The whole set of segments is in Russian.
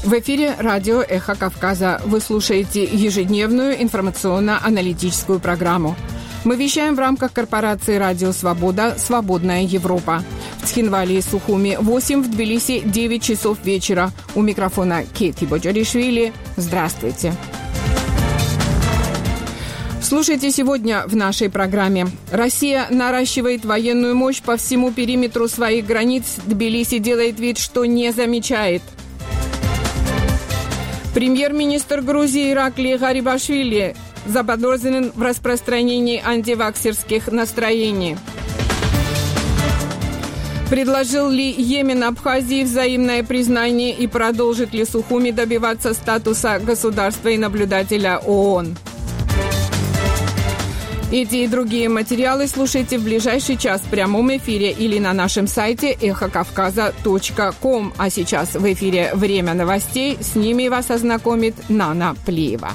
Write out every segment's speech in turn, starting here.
В эфире радио «Эхо Кавказа». Вы слушаете ежедневную информационно-аналитическую программу. Мы вещаем в рамках корпорации «Радио Свобода. Свободная Европа». В Цхинвале и Сухуми 8, в Тбилиси 9 часов вечера. У микрофона Кейти Боджаришвили. Здравствуйте. Слушайте сегодня в нашей программе. Россия наращивает военную мощь по всему периметру своих границ. Тбилиси делает вид, что не замечает. Премьер-министр Грузии Иракли Гарибашвили заподозрен в распространении антиваксерских настроений. Предложил ли Йемен Абхазии взаимное признание и продолжит ли Сухуми добиваться статуса государства и наблюдателя ООН? Эти и другие материалы слушайте в ближайший час в прямом эфире или на нашем сайте эхокавказа.ком. А сейчас в эфире «Время новостей». С ними вас ознакомит Нана Плиева.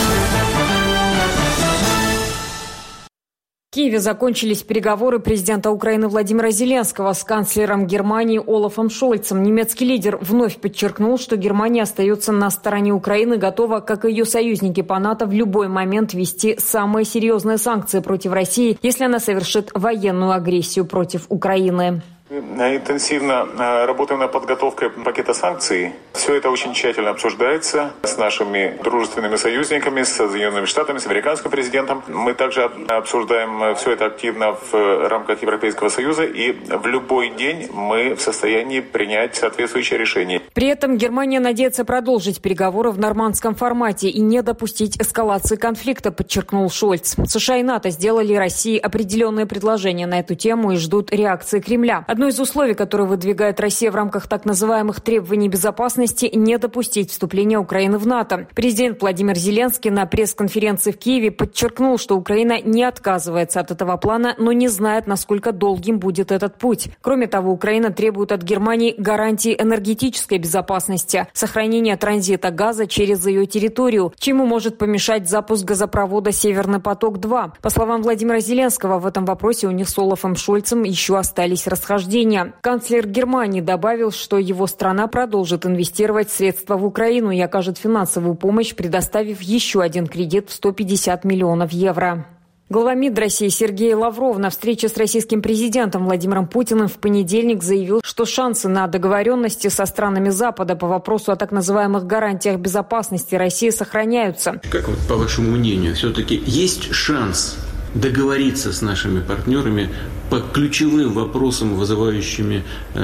В Киеве закончились переговоры президента Украины Владимира Зеленского с канцлером Германии Олафом Шольцем. Немецкий лидер вновь подчеркнул, что Германия остается на стороне Украины, готова, как и ее союзники по НАТО, в любой момент ввести самые серьезные санкции против России, если она совершит военную агрессию против Украины. Мы интенсивно работаем над подготовкой пакета санкций. Все это очень тщательно обсуждается с нашими дружественными союзниками, с Соединенными Штатами, с американским президентом. Мы также обсуждаем все это активно в рамках Европейского Союза, и в любой день мы в состоянии принять соответствующее решение. При этом Германия надеется продолжить переговоры в нормандском формате и не допустить эскалации конфликта, подчеркнул Шольц. США и НАТО сделали России определенные предложения на эту тему и ждут реакции Кремля. Одно из условий, которое выдвигает Россия в рамках так называемых требований безопасности, не допустить вступления Украины в НАТО. Президент Владимир Зеленский на пресс-конференции в Киеве подчеркнул, что Украина не отказывается от этого плана, но не знает, насколько долгим будет этот путь. Кроме того, Украина требует от Германии гарантии энергетической безопасности, сохранения транзита газа через ее территорию, чему может помешать запуск газопровода «Северный поток-2». По словам Владимира Зеленского, в этом вопросе у них с Олафом Шольцем еще остались расхождения. Канцлер Германии добавил, что его страна продолжит инвестировать средства в Украину и окажет финансовую помощь, предоставив еще один кредит в 150 миллионов евро. Глава МИД России Сергей Лавров на встрече с российским президентом Владимиром Путиным в понедельник заявил, что шансы на договоренности со странами Запада по вопросу о так называемых гарантиях безопасности России сохраняются. Как по вашему мнению, все-таки есть шанс договориться с нашими партнерами по ключевым вопросам, вызывающими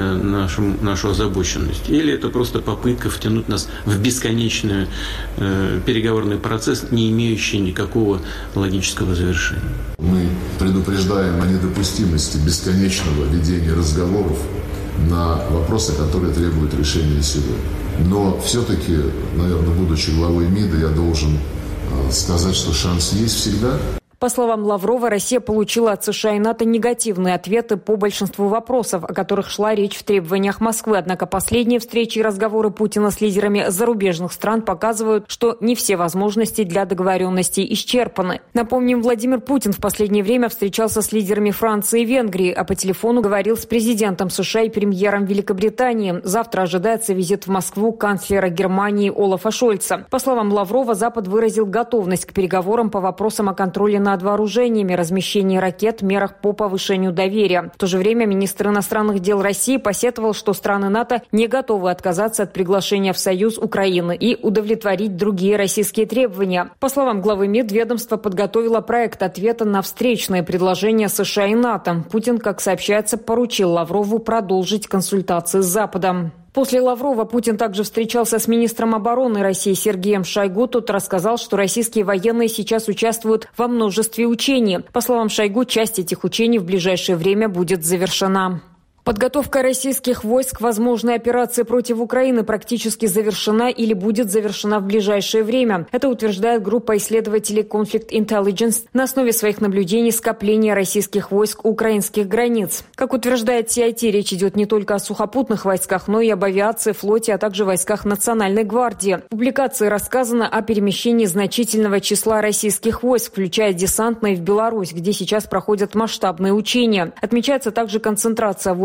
нашу озабоченность? Или это просто попытка втянуть нас в бесконечный переговорный процесс, не имеющий никакого логического завершения? Мы предупреждаем о недопустимости бесконечного ведения разговоров на вопросы, которые требуют решения сегодня. Но все-таки, наверное, будучи главой МИДа, я должен сказать, что шанс есть всегда. По словам Лаврова, Россия получила от США и НАТО негативные ответы по большинству вопросов, о которых шла речь в требованиях Москвы. Однако последние встречи и разговоры Путина с лидерами зарубежных стран показывают, что не все возможности для договоренности исчерпаны. Напомним, Владимир Путин в последнее время встречался с лидерами Франции и Венгрии, а по телефону говорил с президентом США и премьером Великобритании. Завтра ожидается визит в Москву канцлера Германии Олафа Шольца. По словам Лаврова, Запад выразил готовность к переговорам по вопросам о контроле над вооружениями, размещении ракет, мерах по повышению доверия. В то же время министр иностранных дел России посетовал, что страны НАТО не готовы отказаться от приглашения в Союз Украины и удовлетворить другие российские требования. По словам главы МИД, ведомство подготовило проект ответа на встречные предложения США и НАТО. Путин, как сообщается, поручил Лаврову продолжить консультации с Западом. После Лаврова Путин также встречался с министром обороны России Сергеем Шойгу. Тот рассказал, что российские военные сейчас участвуют во множестве учений. По словам Шойгу, часть этих учений в ближайшее время будет завершена. Подготовка российских войск к возможной операции против Украины практически завершена или будет завершена в ближайшее время. Это утверждает группа исследователей Conflict Intelligence на основе своих наблюдений скопления российских войск у украинских границ. Как утверждает CIT, речь идет не только о сухопутных войсках, но и об авиации, флоте, а также войсках Национальной гвардии. В публикации рассказано о перемещении значительного числа российских войск, включая десантные, в Беларусь, где сейчас проходят масштабные учения. Отмечается также концентрация войск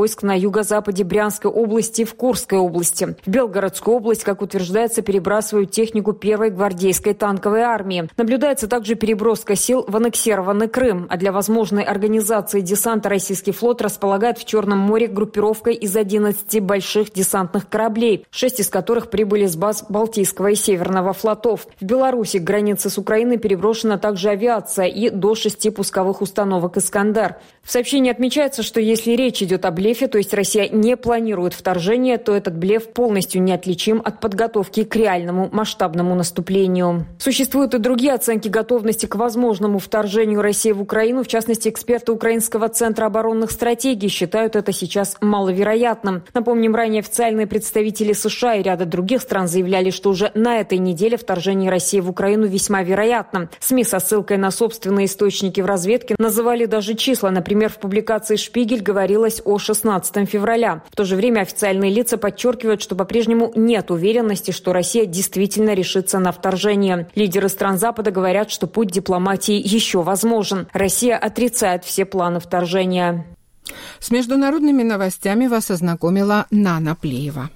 войск на юго-западе Брянской области и в Курской области. В Белгородскую область, как утверждается, перебрасывают технику 1-й гвардейской танковой армии. Наблюдается также переброска сил в аннексированный Крым. А для возможной организации десанта российский флот располагает в Черном море группировкой из 11 больших десантных кораблей, 6 из которых прибыли с баз Балтийского и Северного флотов. В Беларуси к границе с Украиной переброшена также авиация и до 6 пусковых установок «Искандар». В сообщении отмечается, что если речь идет о блефе, то есть Россия не планирует вторжение, то этот блеф полностью неотличим от подготовки к реальному масштабному наступлению. Существуют и другие оценки готовности к возможному вторжению России в Украину. В частности, эксперты Украинского центра оборонных стратегий считают это сейчас маловероятным. Напомним, ранее официальные представители США и ряда других стран заявляли, что уже на этой неделе вторжение России в Украину весьма вероятно. СМИ со ссылкой на собственные источники в разведке называли даже числа. Например, в публикации «Шпигель» говорилось о 16 февраля. В то же время официальные лица подчеркивают, что по-прежнему нет уверенности, что Россия действительно решится на вторжение. Лидеры стран Запада говорят, что путь дипломатии еще возможен. Россия отрицает все планы вторжения. С международными новостями вас ознакомила Нана Плеева.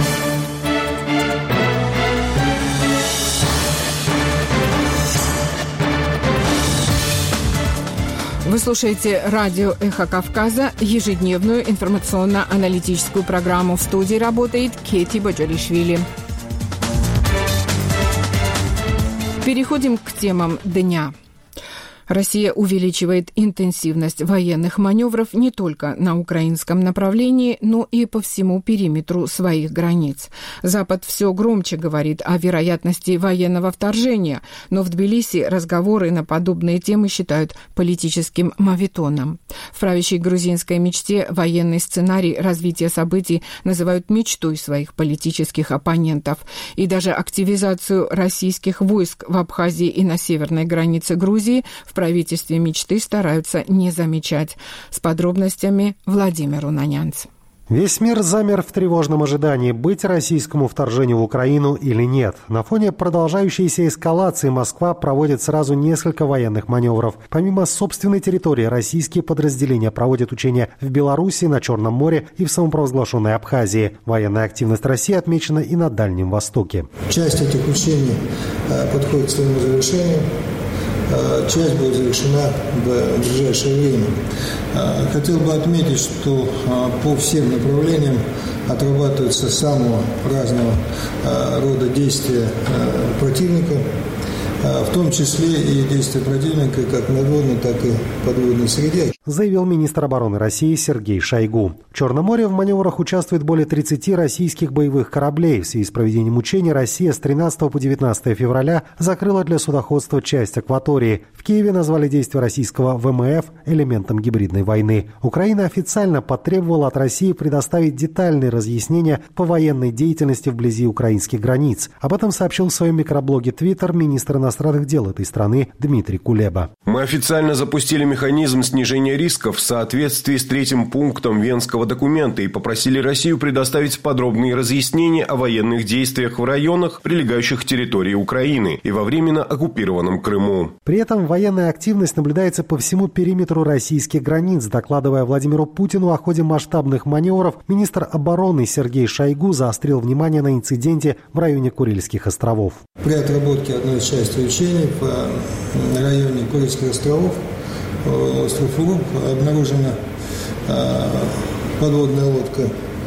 Вы слушаете радио «Эхо Кавказа», ежедневную информационно-аналитическую программу. В студии работает Кети Боджалишвили. Переходим к темам дня. Россия увеличивает интенсивность военных маневров не только на украинском направлении, но и по всему периметру своих границ. Запад все громче говорит о вероятности военного вторжения, но в Тбилиси разговоры на подобные темы считают политическим моветоном. В правящей грузинской мечте военный сценарий развития событий называют мечтой своих политических оппонентов. И даже активизацию российских войск в Абхазии и на северной границе Грузии в правительстве мечты стараются не замечать. С подробностями Владимир Унанянц. Весь мир замер в тревожном ожидании, быть российскому вторжению в Украину или нет. На фоне продолжающейся эскалации Москва проводит сразу несколько военных маневров. Помимо собственной территории, российские подразделения проводят учения в Беларуси, на Черном море и в самопровозглашенной Абхазии. Военная активность России отмечена и на Дальнем Востоке. Часть этих учений подходит к своему завершению. Часть будет завершена в ближайшее время. Хотел бы отметить, что по всем направлениям отрабатываются самого разного рода действия противника, в том числе и действия противника как в надводной, так и в подводной среде, заявил министр обороны России Сергей Шойгу. В Черном море в маневрах участвует более 30 российских боевых кораблей. В связи с проведением учений Россия с 13 по 19 февраля закрыла для судоходства часть акватории. В Киеве назвали действия российского ВМФ элементом гибридной войны. Украина официально потребовала от России предоставить детальные разъяснения по военной деятельности вблизи украинских границ. Об этом сообщил в своем микроблоге Twitter министр иностранных дел этой страны Дмитрий Кулеба. Мы официально запустили механизм снижения рисков в соответствии с 3-м пунктом Венского документа и попросили Россию предоставить подробные разъяснения о военных действиях в районах, прилегающих к территории Украины и во временно оккупированном Крыму. При этом военная активность наблюдается по всему периметру российских границ. Докладывая Владимиру Путину о ходе масштабных маневров, министр обороны Сергей Шойгу заострил внимание на инциденте в районе Курильских островов. При отработке одной из частей учений в районе Курильских островов, остров Уруб, обнаружена подводная лодка,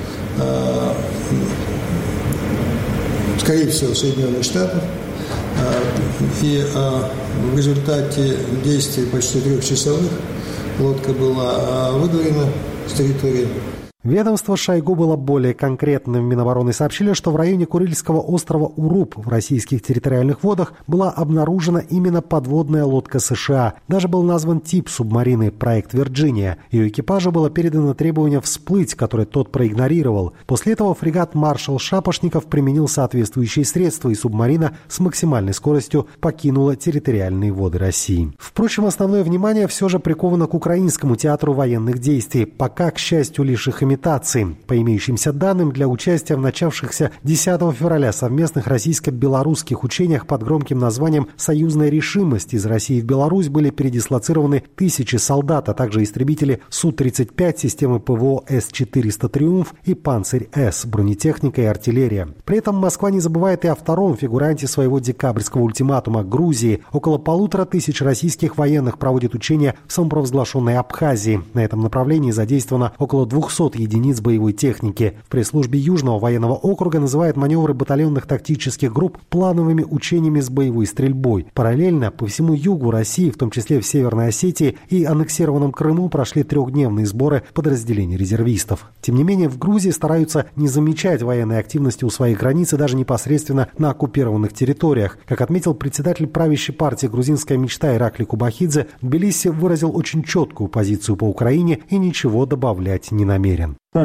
скорее всего, Соединенных Штатов. И в результате действий почти 3-часовых лодка была выдворена с территории. Ведомство Шойгу было более конкретным. В Минобороны сообщили, что в районе Курильского острова Уруб в российских территориальных водах была обнаружена именно подводная лодка США. Даже был назван тип субмарины «Проект Вирджиния». Ее экипажу было передано требование всплыть, которое тот проигнорировал. После этого фрегат «Маршал Шапошников» применил соответствующие средства, и субмарина с максимальной скоростью покинула территориальные воды России. Впрочем, основное внимание все же приковано к украинскому театру военных действий. Пока, к счастью, лишь их имена имитации. По имеющимся данным, для участия в начавшихся 10 февраля совместных российско-белорусских учениях под громким названием «Союзная решимость» из России в Беларусь были передислоцированы тысячи солдат, а также истребители Су-35, системы ПВО С-400 «Триумф» и «Панцирь-С», бронетехника и артиллерия. При этом Москва не забывает и о втором фигуранте своего декабрьского ультиматума – Грузии. Около 1500 российских военных проводят учения в самопровозглашенной Абхазии. На этом направлении задействовано около 200 единиц боевой техники. В пресс-службе Южного военного округа называют маневры батальонных тактических групп плановыми учениями с боевой стрельбой. Параллельно по всему югу России, в том числе в Северной Осетии и аннексированном Крыму, прошли трехдневные сборы подразделений резервистов. Тем не менее, в Грузии стараются не замечать военной активности у своих границ и даже непосредственно на оккупированных территориях. Как отметил председатель правящей партии «Грузинская мечта» Иракли Кубахидзе, Тбилиси выразил очень четкую позицию по Украине и ничего добавлять не намерен. В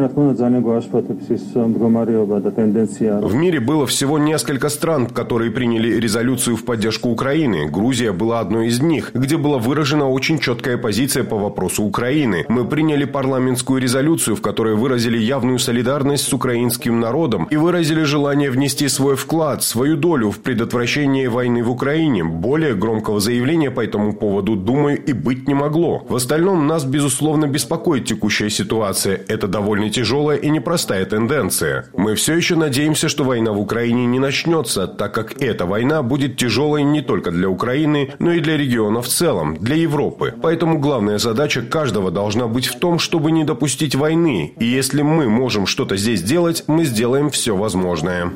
мире было всего несколько стран, которые приняли резолюцию в поддержку Украины. Грузия была одной из них, где была выражена очень четкая позиция по вопросу Украины. Мы приняли парламентскую резолюцию, в которой выразили явную солидарность с украинским народом и выразили желание внести свой вклад, свою долю в предотвращение войны в Украине. Более громкого заявления по этому поводу, думаю, и быть не могло. В остальном нас, безусловно, беспокоит текущая ситуация. Это довольно тяжелая и непростая тенденция. Мы все еще надеемся, что война в Украине не начнется, так как эта война будет тяжелой не только для Украины, но и для региона в целом, для Европы. Поэтому главная задача каждого должна быть в том, чтобы не допустить войны. И если мы можем что-то здесь делать, мы сделаем все возможное.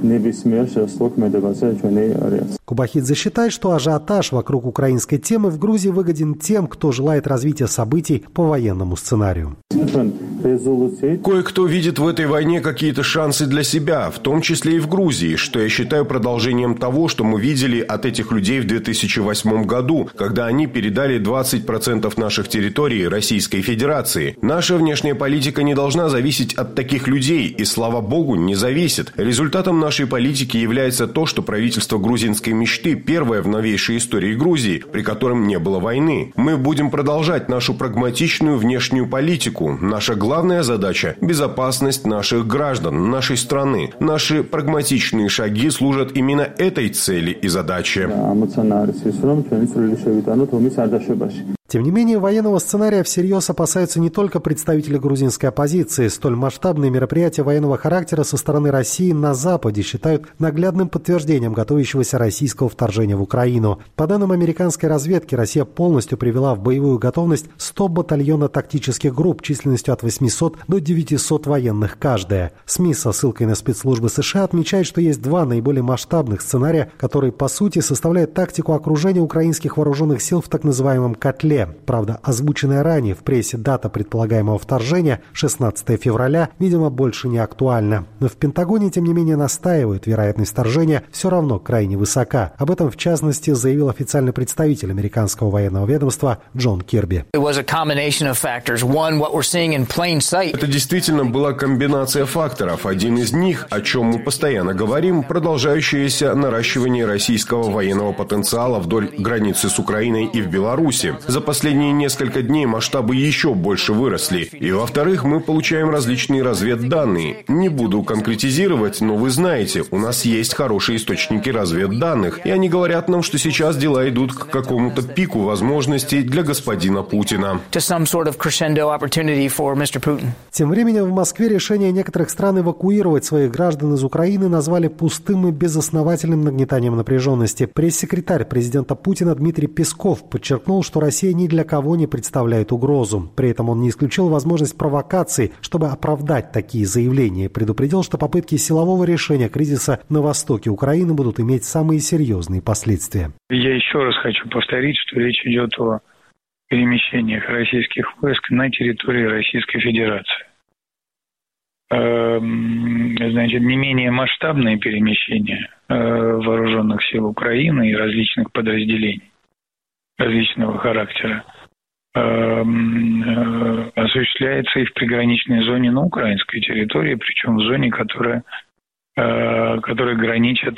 Кубахидзе считает, что ажиотаж вокруг украинской темы в Грузии выгоден тем, кто желает развития событий по военному сценарию. Кое-кто видит в этой войне какие-то шансы для себя, в том числе и в Грузии, что я считаю продолжением того, что мы видели от этих людей в 2008 году, когда они передали 20% наших территорий Российской Федерации. Наша внешняя политика не должна зависеть от таких людей, и, слава богу, не зависит. Результатом нашей политики является то, что правительство грузинской мечты первое в новейшей истории Грузии, при котором не было войны. Мы будем продолжать нашу прагматичную внешнюю политику. Наша главная задача – безопасность наших граждан, нашей страны. Наши прагматичные шаги служат именно этой цели и задаче. Тем не менее, военного сценария всерьез опасаются не только представители грузинской оппозиции. Столь масштабные мероприятия военного характера со стороны России на Западе считают наглядным подтверждением готовящегося российского вторжения в Украину. По данным американской разведки, Россия полностью привела в боевую готовность 100 батальонно-тактических групп численностью от 800 до 900 военных каждая. СМИ со ссылкой на спецслужбы США отмечают, что есть два наиболее масштабных сценария, которые, по сути, составляют тактику окружения украинских вооруженных сил в так называемом «котле». Правда, озвученная ранее в прессе дата предполагаемого вторжения, 16 февраля, видимо, больше не актуальна. Но в Пентагоне, тем не менее, настаивают, вероятность вторжения все равно крайне высока. Об этом, в частности, заявил официальный представитель американского военного ведомства Джон Кирби. Это действительно была комбинация факторов. Один из них, о чем мы постоянно говорим, продолжающееся наращивание российского военного потенциала вдоль границы с Украиной и в Беларуси. За последние несколько дней масштабы еще больше выросли. И, во-вторых, мы получаем различные разведданные. Не буду конкретизировать, но вы знаете, у нас есть хорошие источники разведданных, и они говорят нам, что сейчас дела идут к какому-то пику возможностей для господина Путина. Тем временем в Москве решение некоторых стран эвакуировать своих граждан из Украины назвали пустым и безосновательным нагнетанием напряженности. Пресс-секретарь президента Путина Дмитрий Песков подчеркнул, что Россия ни для кого не представляет угрозу. При этом он не исключил возможность провокаций, чтобы оправдать такие заявления. Предупредил, что попытки силового решения кризиса на востоке Украины будут иметь самые серьезные последствия. Я еще раз хочу повторить, что речь идет о перемещениях российских войск на территории Российской Федерации. Значит, не менее масштабные перемещения вооруженных сил Украины и различных подразделений различного характера осуществляется и в приграничной зоне на украинской территории, причем в зоне, которая граничит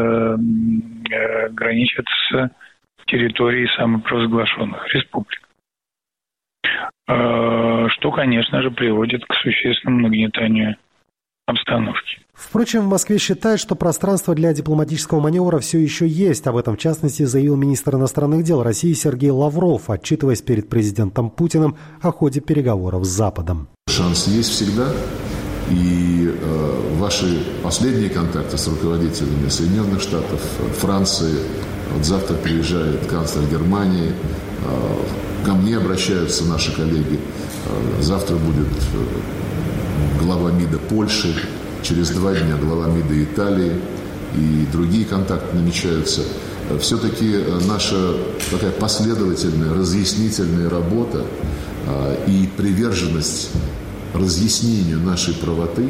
с территорией самопровозглашенных республик. Что что, конечно же, приводит к существенному нагнетанию обстановки. Впрочем, в Москве считают, что пространство для дипломатического маневра все еще есть. Об этом, в частности, заявил министр иностранных дел России Сергей Лавров, отчитываясь перед президентом Путиным о ходе переговоров с Западом. Шанс есть всегда. И ваши последние контакты с руководителями Соединенных Штатов, Франции, вот завтра приезжает канцлер Германии, ко мне обращаются наши коллеги, завтра будет глава МИДа Польши, через 2 дня глава МИДа Италии и другие контакты намечаются. Все-таки наша такая последовательная, разъяснительная работа и приверженность разъяснению нашей правоты,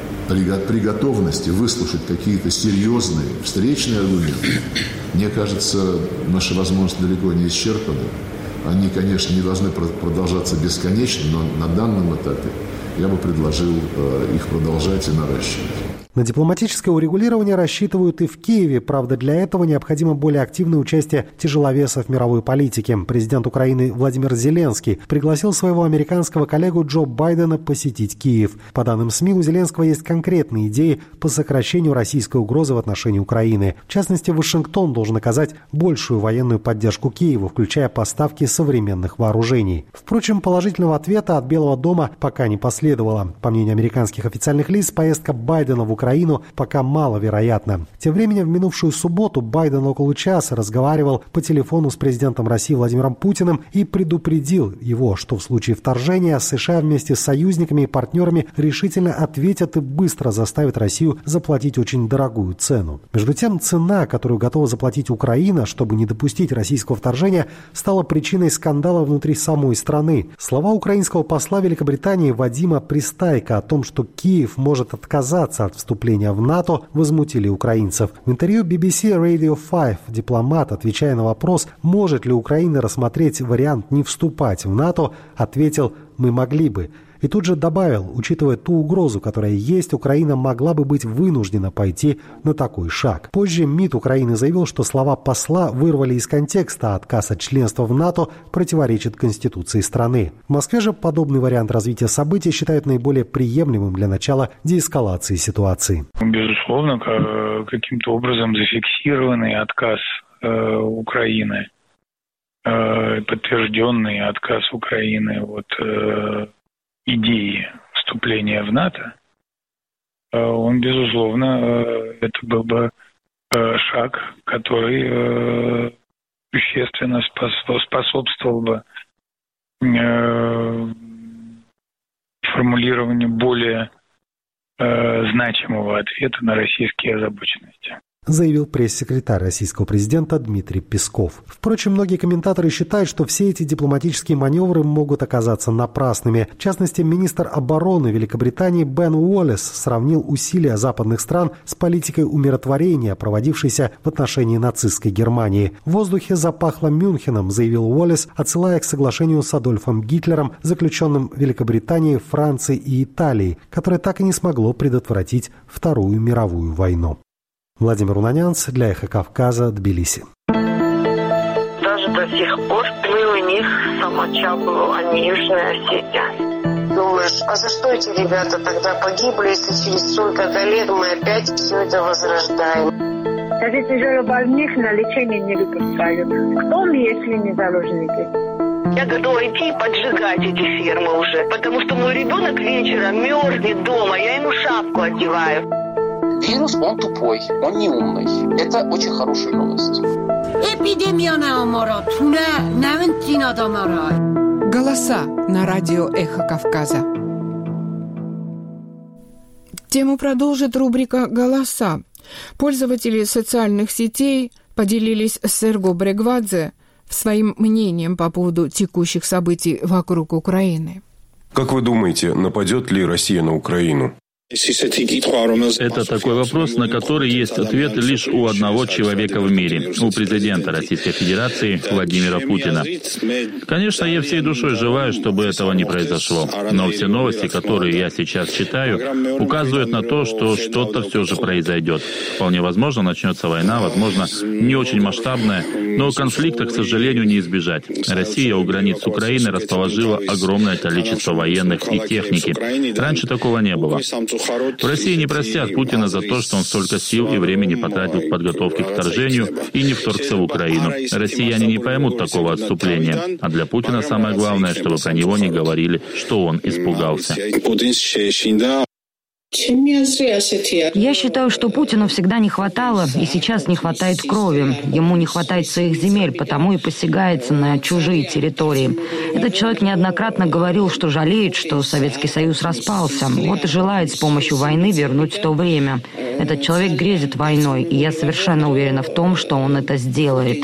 при готовности выслушать какие-то серьезные встречные аргументы, мне кажется, наши возможности далеко не исчерпаны. Они, конечно, не должны продолжаться бесконечно, но на данном этапе я бы предложил их продолжать и наращивать. На дипломатическое урегулирование рассчитывают и в Киеве. Правда, для этого необходимо более активное участие тяжеловесов в мировой политике. Президент Украины Владимир Зеленский пригласил своего американского коллегу Джо Байдена посетить Киев. По данным СМИ, у Зеленского есть конкретные идеи по сокращению российской угрозы в отношении Украины. В частности, Вашингтон должен оказать большую военную поддержку Киеву, включая поставки современных вооружений. Впрочем, положительного ответа от Белого дома пока не последовало. По мнению американских официальных лиц, поездка Байдена в Украину пока маловероятно. Тем временем, в минувшую субботу Байден около часа разговаривал по телефону с президентом России Владимиром Путиным и предупредил его, что в случае вторжения США вместе с союзниками и партнерами решительно ответят и быстро заставят Россию заплатить очень дорогую цену. Между тем, цена, которую готова заплатить Украина, чтобы не допустить российского вторжения, стала причиной скандала внутри самой страны. Слова украинского посла Великобритании Вадима Пристайка о том, что Киев может отказаться от вступления в НАТО, возмутили украинцев. В интервью BBC Radio 5 дипломат, отвечая на вопрос, может ли Украина рассмотреть вариант не вступать в НАТО, ответил: «Мы могли бы». И тут же добавил, учитывая ту угрозу, которая есть, Украина могла бы быть вынуждена пойти на такой шаг. Позже МИД Украины заявил, что слова посла вырвали из контекста, а отказ от членства в НАТО противоречит Конституции страны. В Москве же подобный вариант развития событий считают наиболее приемлемым для начала деэскалации ситуации. Безусловно, каким-то образом зафиксированный отказ Украины, подтвержденный отказ Украины от идеи вступления в НАТО, он, безусловно, это был бы шаг, который существенно способствовал бы формулированию более значимого ответа на российские озабоченности, заявил пресс-секретарь российского президента Дмитрий Песков. Впрочем, многие комментаторы считают, что все эти дипломатические маневры могут оказаться напрасными. В частности, министр обороны Великобритании Бен Уоллес сравнил усилия западных стран с политикой умиротворения, проводившейся в отношении нацистской Германии. В воздухе запахло Мюнхеном, заявил Уоллес, отсылая к соглашению с Адольфом Гитлером, заключенным Великобританией, Францией и Италией, которое так и не смогло предотвратить Вторую мировую войну. Владимир Унанянц для «Эхо Кавказа», Тбилиси. Даже до сих пор был у них самочапу, а не Южная Осетия. Думаешь, а за что эти ребята тогда погибли, если через столько-то лет мы опять все это возрождаем? Даже тяжелобольных на лечение не выпускают. Кто мы, если не заложники? Я готова идти и поджигать эти фермы уже, потому что мой ребенок вечером мерзнет дома, я ему шапку одеваю. Вирус, он тупой, он не умный. Это очень хорошая новость. Голоса на радио «Эхо Кавказа». Тему продолжит рубрика «Голоса». Пользователи социальных сетей поделились с Эрго Брегвадзе своим мнением по поводу текущих событий вокруг Украины. Как вы думаете, нападет ли Россия на Украину? Это такой вопрос, на который есть ответ лишь у одного человека в мире, у президента Российской Федерации Владимира Путина. Конечно, я всей душой желаю, чтобы этого не произошло, но все новости, которые я сейчас читаю, указывают на то, что что-то все же произойдет. Вполне возможно, начнется война, возможно, не очень масштабная, Но конфликта, к сожалению, не избежать. Россия у границ Украины расположила огромное количество военных и техники. Раньше такого не было. В России не простят Путина за то, что он столько сил и времени потратил в подготовке к вторжению и не вторгся в Украину. Россияне не поймут такого отступления. А для Путина самое главное, чтобы про него не говорили, что он испугался. Я считаю, что Путину всегда не хватало, и сейчас не хватает крови. Ему не хватает своих земель, потому и посягается на чужие территории. Этот человек неоднократно говорил, что жалеет, что Советский Союз распался. Вот и желает с помощью войны вернуть то время. Этот человек грезит войной, и я совершенно уверена в том, что он это сделает.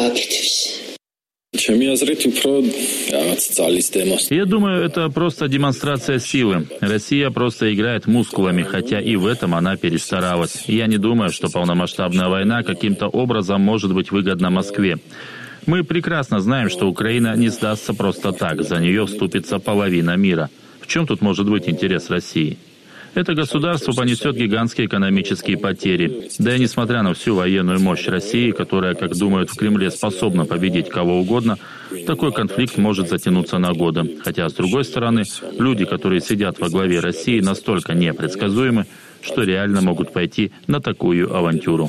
Я думаю, это просто демонстрация силы. Россия просто играет мускулами, хотя и в этом она перестаралась. Я не думаю, что полномасштабная война каким-то образом может быть выгодна Москве. Мы прекрасно знаем, что Украина не сдастся просто так, за нее вступится половина мира. В чем тут может быть интерес России? Это государство понесет гигантские экономические потери. Да и несмотря на всю военную мощь России, которая, как думают в Кремле, способна победить кого угодно, такой конфликт может затянуться на годы. Хотя, с другой стороны, люди, которые сидят во главе России, настолько непредсказуемы, что реально могут пойти на такую авантюру.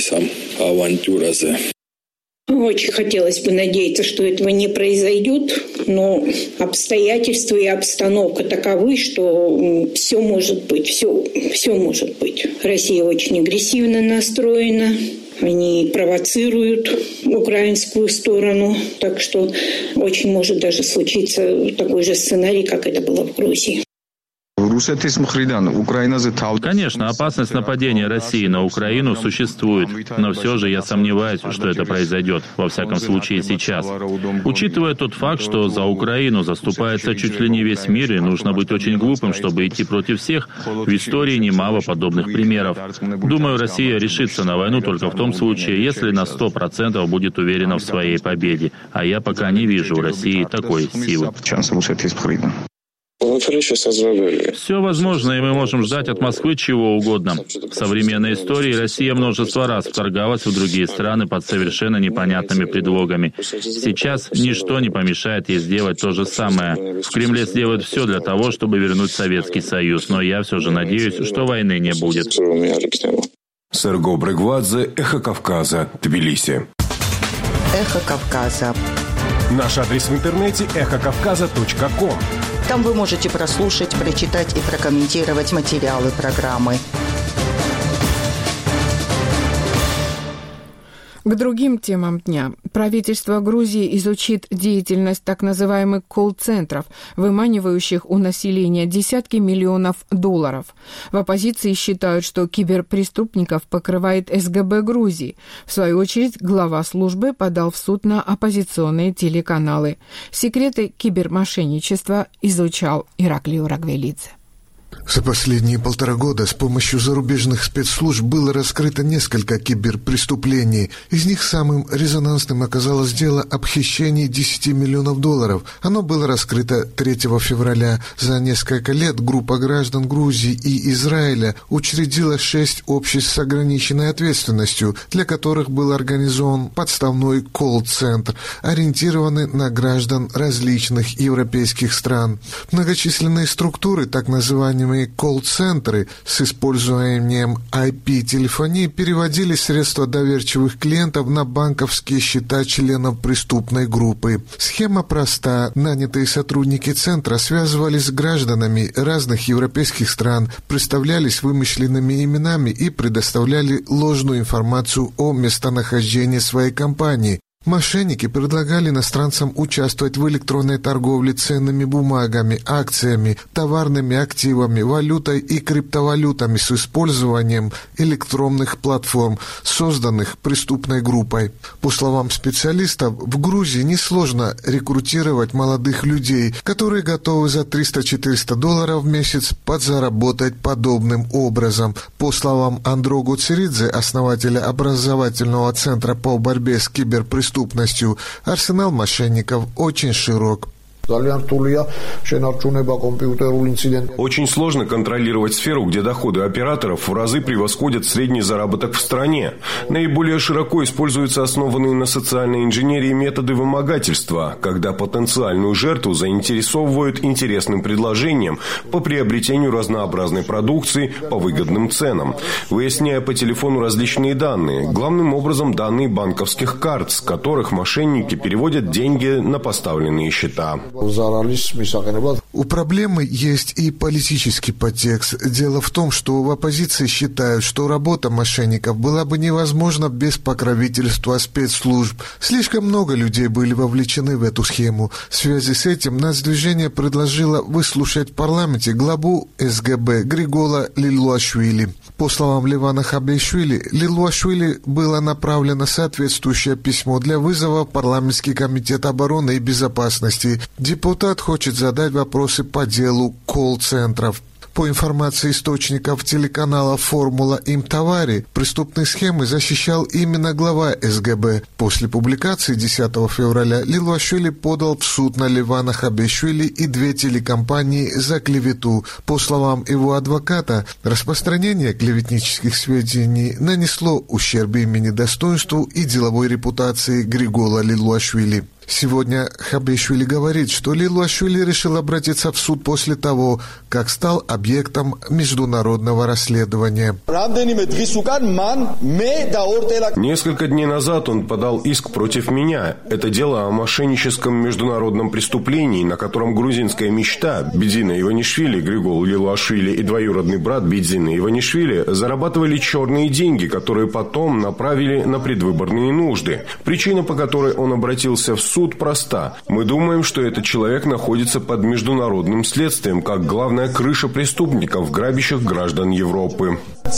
Очень хотелось бы надеяться, что этого не произойдет, но обстоятельства и обстановка таковы, что все может быть, все может быть. Россия очень агрессивно настроена, они провоцируют украинскую сторону, так что очень может даже случиться такой же сценарий, как это было в Грузии. Конечно, опасность нападения России на Украину существует, но все же я сомневаюсь, что это произойдет, во всяком случае сейчас. Учитывая тот факт, что за Украину заступается чуть ли не весь мир, и нужно быть очень глупым, чтобы идти против всех, в истории немало подобных примеров. Думаю, Россия решится на войну только в том случае, если на 100% будет уверена в своей победе, а я пока не вижу у России такой силы. Все возможно, и мы можем ждать от Москвы чего угодно. В современной истории Россия множество раз вторгалась в другие страны под совершенно непонятными предлогами. Сейчас ничто не помешает ей сделать то же самое. В Кремле сделают все для того, чтобы вернуть Советский Союз, но я все же надеюсь, что войны не будет. Серго Брегвадзе, Эхо Кавказа, Тбилиси. Эхо Кавказа. Наш адрес в интернете эхокавказа.ком. Там вы можете прослушать, прочитать и прокомментировать материалы программы. К другим темам дня. Правительство Грузии изучит деятельность так называемых колл-центров, выманивающих у населения десятки миллионов долларов. В оппозиции считают, что киберпреступников покрывает СГБ Грузии. В свою очередь, глава службы подал в суд на оппозиционные телеканалы. Секреты кибермошенничества изучал Ираклий Рагвелидзе. За последние 1,5 года с помощью зарубежных спецслужб было раскрыто несколько киберпреступлений. Из них самым резонансным оказалось дело об хищении 10 миллионов долларов. Оно было раскрыто 3 февраля. За несколько лет группа граждан Грузии и Израиля учредила 6 обществ с ограниченной ответственностью, для которых был организован подставной колл-центр, ориентированный на граждан различных европейских стран. Многочисленные структуры, так называемые колл-центры с использованием IP-телефонии переводили средства доверчивых клиентов на банковские счета членов преступной группы. Схема проста. Нанятые сотрудники центра связывались с гражданами разных европейских стран, представлялись вымышленными именами и предоставляли ложную информацию о местонахождении своей компании. Мошенники предлагали иностранцам участвовать в электронной торговле ценными бумагами, акциями, товарными активами, валютой и криптовалютами с использованием электронных платформ, созданных преступной группой. По словам специалистов, в Грузии несложно рекрутировать молодых людей, которые готовы за $300-400 в месяц подзаработать подобным образом. По словам Андро Гуцеридзе, основателя образовательного центра по борьбе с киберпреступностью, арсенал мошенников очень широк. Очень сложно контролировать сферу, где доходы операторов в разы превосходят средний заработок в стране. Наиболее широко используются основанные на социальной инженерии методы вымогательства, когда потенциальную жертву заинтересовывают интересным предложением по приобретению разнообразной продукции по выгодным ценам, выясняя по телефону различные данные, главным образом данные банковских карт, с которых мошенники переводят деньги на поставленные счета. У проблемы есть и политический подтекст. Дело в том, что в оппозиции считают, что работа мошенников была бы невозможна без покровительства спецслужб. Слишком много людей были вовлечены в эту схему. В связи с этим Нацдвижение предложило выслушать в парламенте главу СГБ Григола Лилуашвили. По словам Левана Хабишвили, Лилуашвили было направлено соответствующее письмо для вызова в парламентский комитет обороны и безопасности. Депутат хочет задать вопросы по делу колл-центров. По информации источников телеканала «Формула Им Товари», преступные схемы защищал именно глава СГБ. После публикации 10 февраля Лилуашвили подал в суд на Левана Хабишвили и 2 телекомпании за клевету. По словам его адвоката, распространение клеветнических сведений нанесло ущерб имени, достоинству и деловой репутации Григола Лилуашвили. Сегодня Хабишвили говорит, что Лилуашвили решил обратиться в суд после того, как стал объектом международного расследования. Несколько дней назад он подал иск против меня. Это дело о мошенническом международном преступлении, на котором грузинская мечта Бедзина Иванишвили, Григол Лилуашвили и двоюродный брат Бедзина Иванишвили зарабатывали черные деньги, которые потом направили на предвыборные нужды. Причина, по которой он обратился в суд, проста. Мы думаем, что этот человек находится под международным следствием, как главная крыша преступников, грабящих граждан Европы. В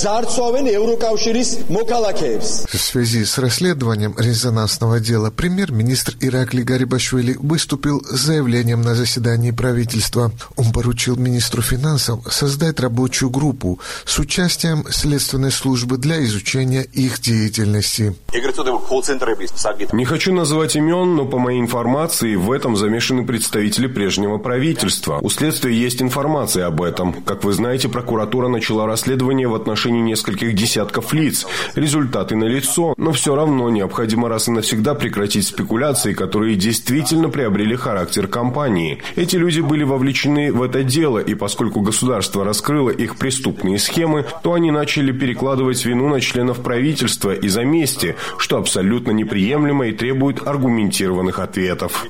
связи с расследованием резонансного дела премьер-министр Иракли Гарибашвили выступил с заявлением на заседании правительства. Он поручил министру финансов создать рабочую группу с участием следственной службы для изучения их деятельности. Не хочу называть имен, но по моей информации в этом замешаны представители прежнего правительства. У следствия есть информация об этом. Как вы знаете, прокуратура начала расследование в отношении нескольких десятков лиц. Результаты налицо, но все равно необходимо раз и навсегда прекратить спекуляции, которые действительно приобрели характер кампании. Эти люди были вовлечены в это дело, и поскольку государство раскрыло их преступные схемы, то они начали перекладывать вину на членов правительства из-за мести, что абсолютно неприемлемо и требует аргументированных ответов.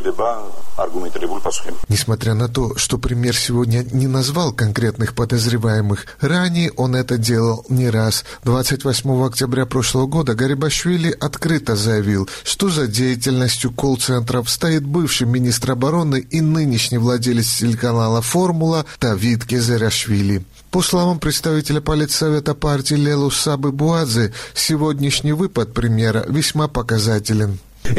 Несмотря на то, что премьер сегодня не назвал конкретных подозреваемых, ранее он это делал не раз. 28 октября прошлого года Гарибашвили открыто заявил, что за деятельностью колл-центров стоит бывший министр обороны и нынешний владелец телеканала «Формула» Давид Кезерашвили. По словам представителя политсовета партии Лелу Сабы Буадзе, сегодняшний выпад премьера весьма показателен.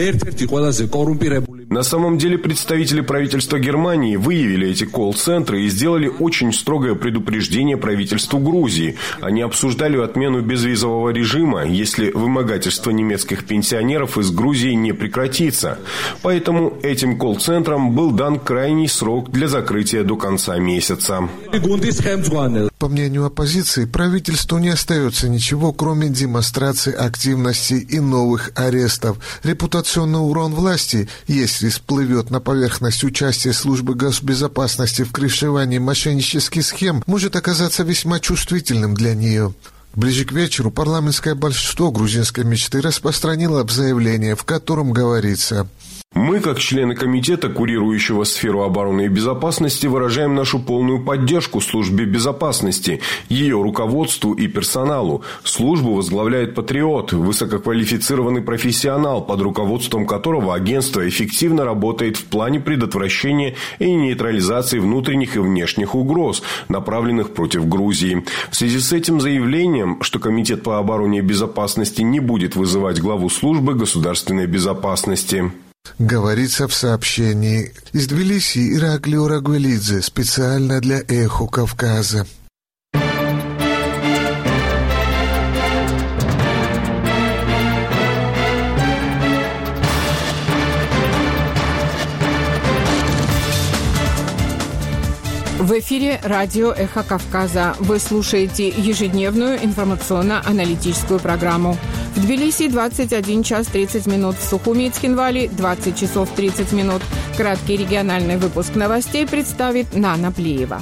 На самом деле представители правительства Германии выявили эти колл-центры и сделали очень строгое предупреждение правительству Грузии. Они обсуждали отмену безвизового режима, если вымогательство немецких пенсионеров из Грузии не прекратится. Поэтому этим колл-центрам был дан крайний срок для закрытия до конца месяца. По мнению оппозиции, правительству не остается ничего, кроме демонстрации активности и новых арестов. Репутационный урон власти, если всплывет на поверхность участие службы госбезопасности в крышевании мошеннических схем, может оказаться весьма чувствительным для нее. Ближе к вечеру парламентское большинство грузинской мечты распространило заявление, в котором говорится: мы, как члены комитета, курирующего сферу обороны и безопасности, выражаем нашу полную поддержку службе безопасности, ее руководству и персоналу. Службу возглавляет патриот, высококвалифицированный профессионал, под руководством которого агентство эффективно работает в плане предотвращения и нейтрализации внутренних и внешних угроз, направленных против Грузии. В связи с этим заявлением, что Комитет по обороне и безопасности не будет вызывать главу службы государственной безопасности. Говорится в сообщении. Из Тбилиси Иракли Урагвелидзе, специально для «Эхо Кавказа». В эфире радио «Эхо Кавказа». Вы слушаете ежедневную информационно-аналитическую программу. В Тбилиси 21 час 30 минут, в Сухуми и Цхинвале 20 часов 30 минут. Краткий региональный выпуск новостей представит Нана Плиева.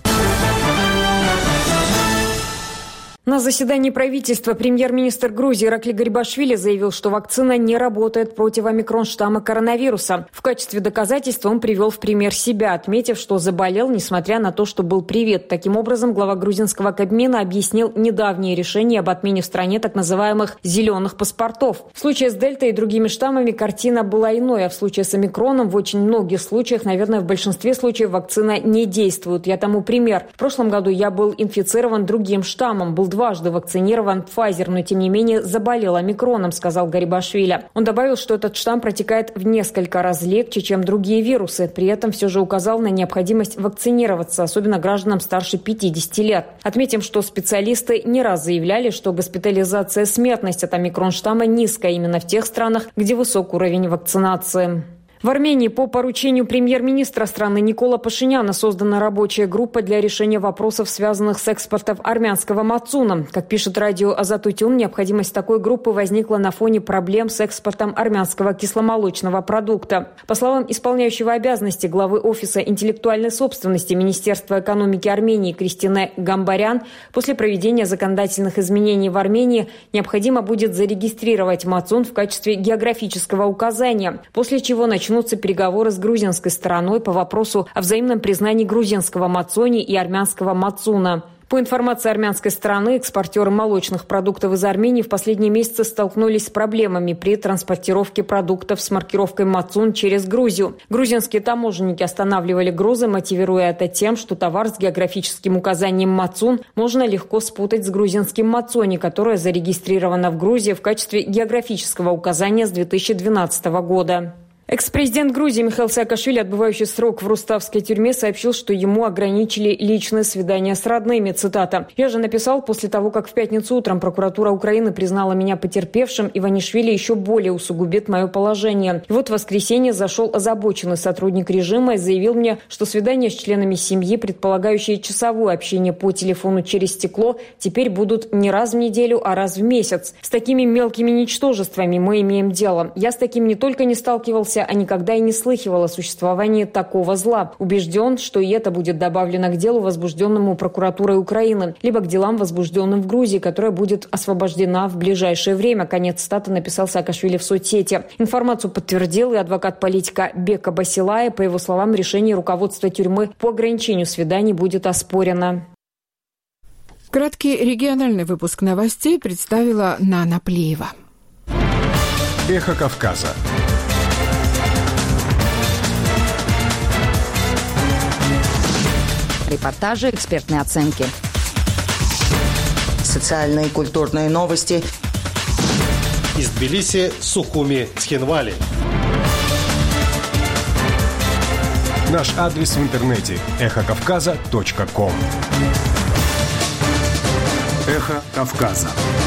На заседании правительства премьер-министр Грузии Иракли Гарибашвили заявил, что вакцина не работает против омикрон-штамма коронавируса. В качестве доказательства он привел в пример себя, отметив, что заболел, несмотря на то, что был привит. Таким образом, глава грузинского Кабмина объяснил недавнее решение об отмене в стране так называемых «зеленых паспортов». В случае с дельтой и другими штаммами картина была иной, а в случае с омикроном в очень многих случаях, наверное, в большинстве случаев вакцина не действует. Я тому пример. В прошлом году я был инфицирован другим штаммом, был дважды вакцинирован Pfizer, но тем не менее заболел омикроном, сказал Гарибашвили. Он добавил, что этот штамм протекает в несколько раз легче, чем другие вирусы. При этом все же указал на необходимость вакцинироваться, особенно гражданам старше 50 лет. Отметим, что специалисты не раз заявляли, что госпитализация, смертность от омикрон-штамма низкая именно в тех странах, где высок уровень вакцинации. В Армении по поручению премьер-министра страны Никола Пашиняна создана рабочая группа для решения вопросов, связанных с экспортом армянского мацуна. Как пишет радио Азатутюн, необходимость такой группы возникла на фоне проблем с экспортом армянского кисломолочного продукта. По словам исполняющего обязанности главы Офиса интеллектуальной собственности Министерства экономики Армении Кристины Гамбарян, после проведения законодательных изменений в Армении необходимо будет зарегистрировать мацун в качестве географического указания, после чего начнутся переговоры с грузинской стороной по вопросу о взаимном признании грузинского мацони и армянского мацуна. По информации армянской стороны, экспортеры молочных продуктов из Армении в последние месяцы столкнулись с проблемами при транспортировке продуктов с маркировкой «Мацун» через Грузию. Грузинские таможенники останавливали грузы, мотивируя это тем, что товар с географическим указанием «Мацун» можно легко спутать с грузинским «Мацони», которое зарегистрировано в Грузии в качестве географического указания с 2012 года. Экс-президент Грузии Михаил Саакашвили, отбывающий срок в руставской тюрьме, сообщил, что ему ограничили личное свидание с родными. Цитата. «Я же написал, после того, как в пятницу утром прокуратура Украины признала меня потерпевшим, Иванишвили еще более усугубит мое положение. И вот в воскресенье зашел озабоченный сотрудник режима и заявил мне, что свидания с членами семьи, предполагающие часовое общение по телефону через стекло, теперь будут не раз в неделю, а раз в месяц. С такими мелкими ничтожествами мы имеем дело. Я с таким не только не сталкивался, а никогда и не слыхивал о существовании такого зла. Убежден, что и это будет добавлено к делу, возбужденному прокуратурой Украины, либо к делам, возбужденным в Грузии, которая будет освобождена в ближайшее время». Конец цитаты написал Саакашвили в соцсети. Информацию подтвердил и адвокат политика Бека Басилая. По его словам, решение руководства тюрьмы по ограничению свиданий будет оспорено. Краткий региональный выпуск новостей представила Нана Плиева. Эхо Кавказа. Репортажи, экспертные оценки. Социальные и культурные новости. Из Тбилиси, Сухуми, Цхинвали. Наш адрес в интернете – эхокавказа.ком. Эхо Кавказа.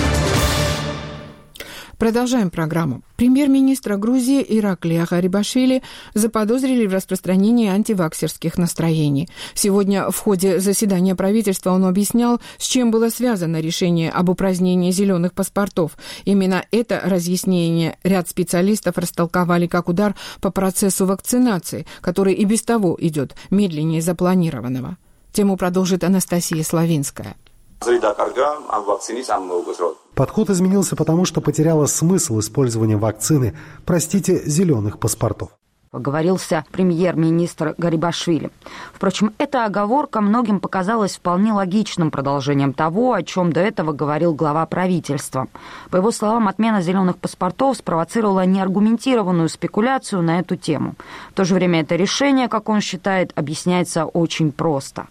Продолжаем программу. Премьер-министра Грузии Ираклия Гарибашвили заподозрили в распространении антиваксерских настроений. Сегодня в ходе заседания правительства он объяснял, с чем было связано решение об упразднении зеленых паспортов. Именно это разъяснение ряд специалистов растолковали как удар по процессу вакцинации, который и без того идет медленнее запланированного. Тему продолжит Анастасия Славинская. Подход изменился потому, что потеряло смысл использования вакцины, зеленых паспортов. Оговорился премьер-министр Гарибашвили. Впрочем, эта оговорка многим показалась вполне логичным продолжением того, о чем до этого говорил глава правительства. По его словам, отмена зеленых паспортов спровоцировала неаргументированную спекуляцию на эту тему. В то же время это решение, как он считает, объясняется очень просто.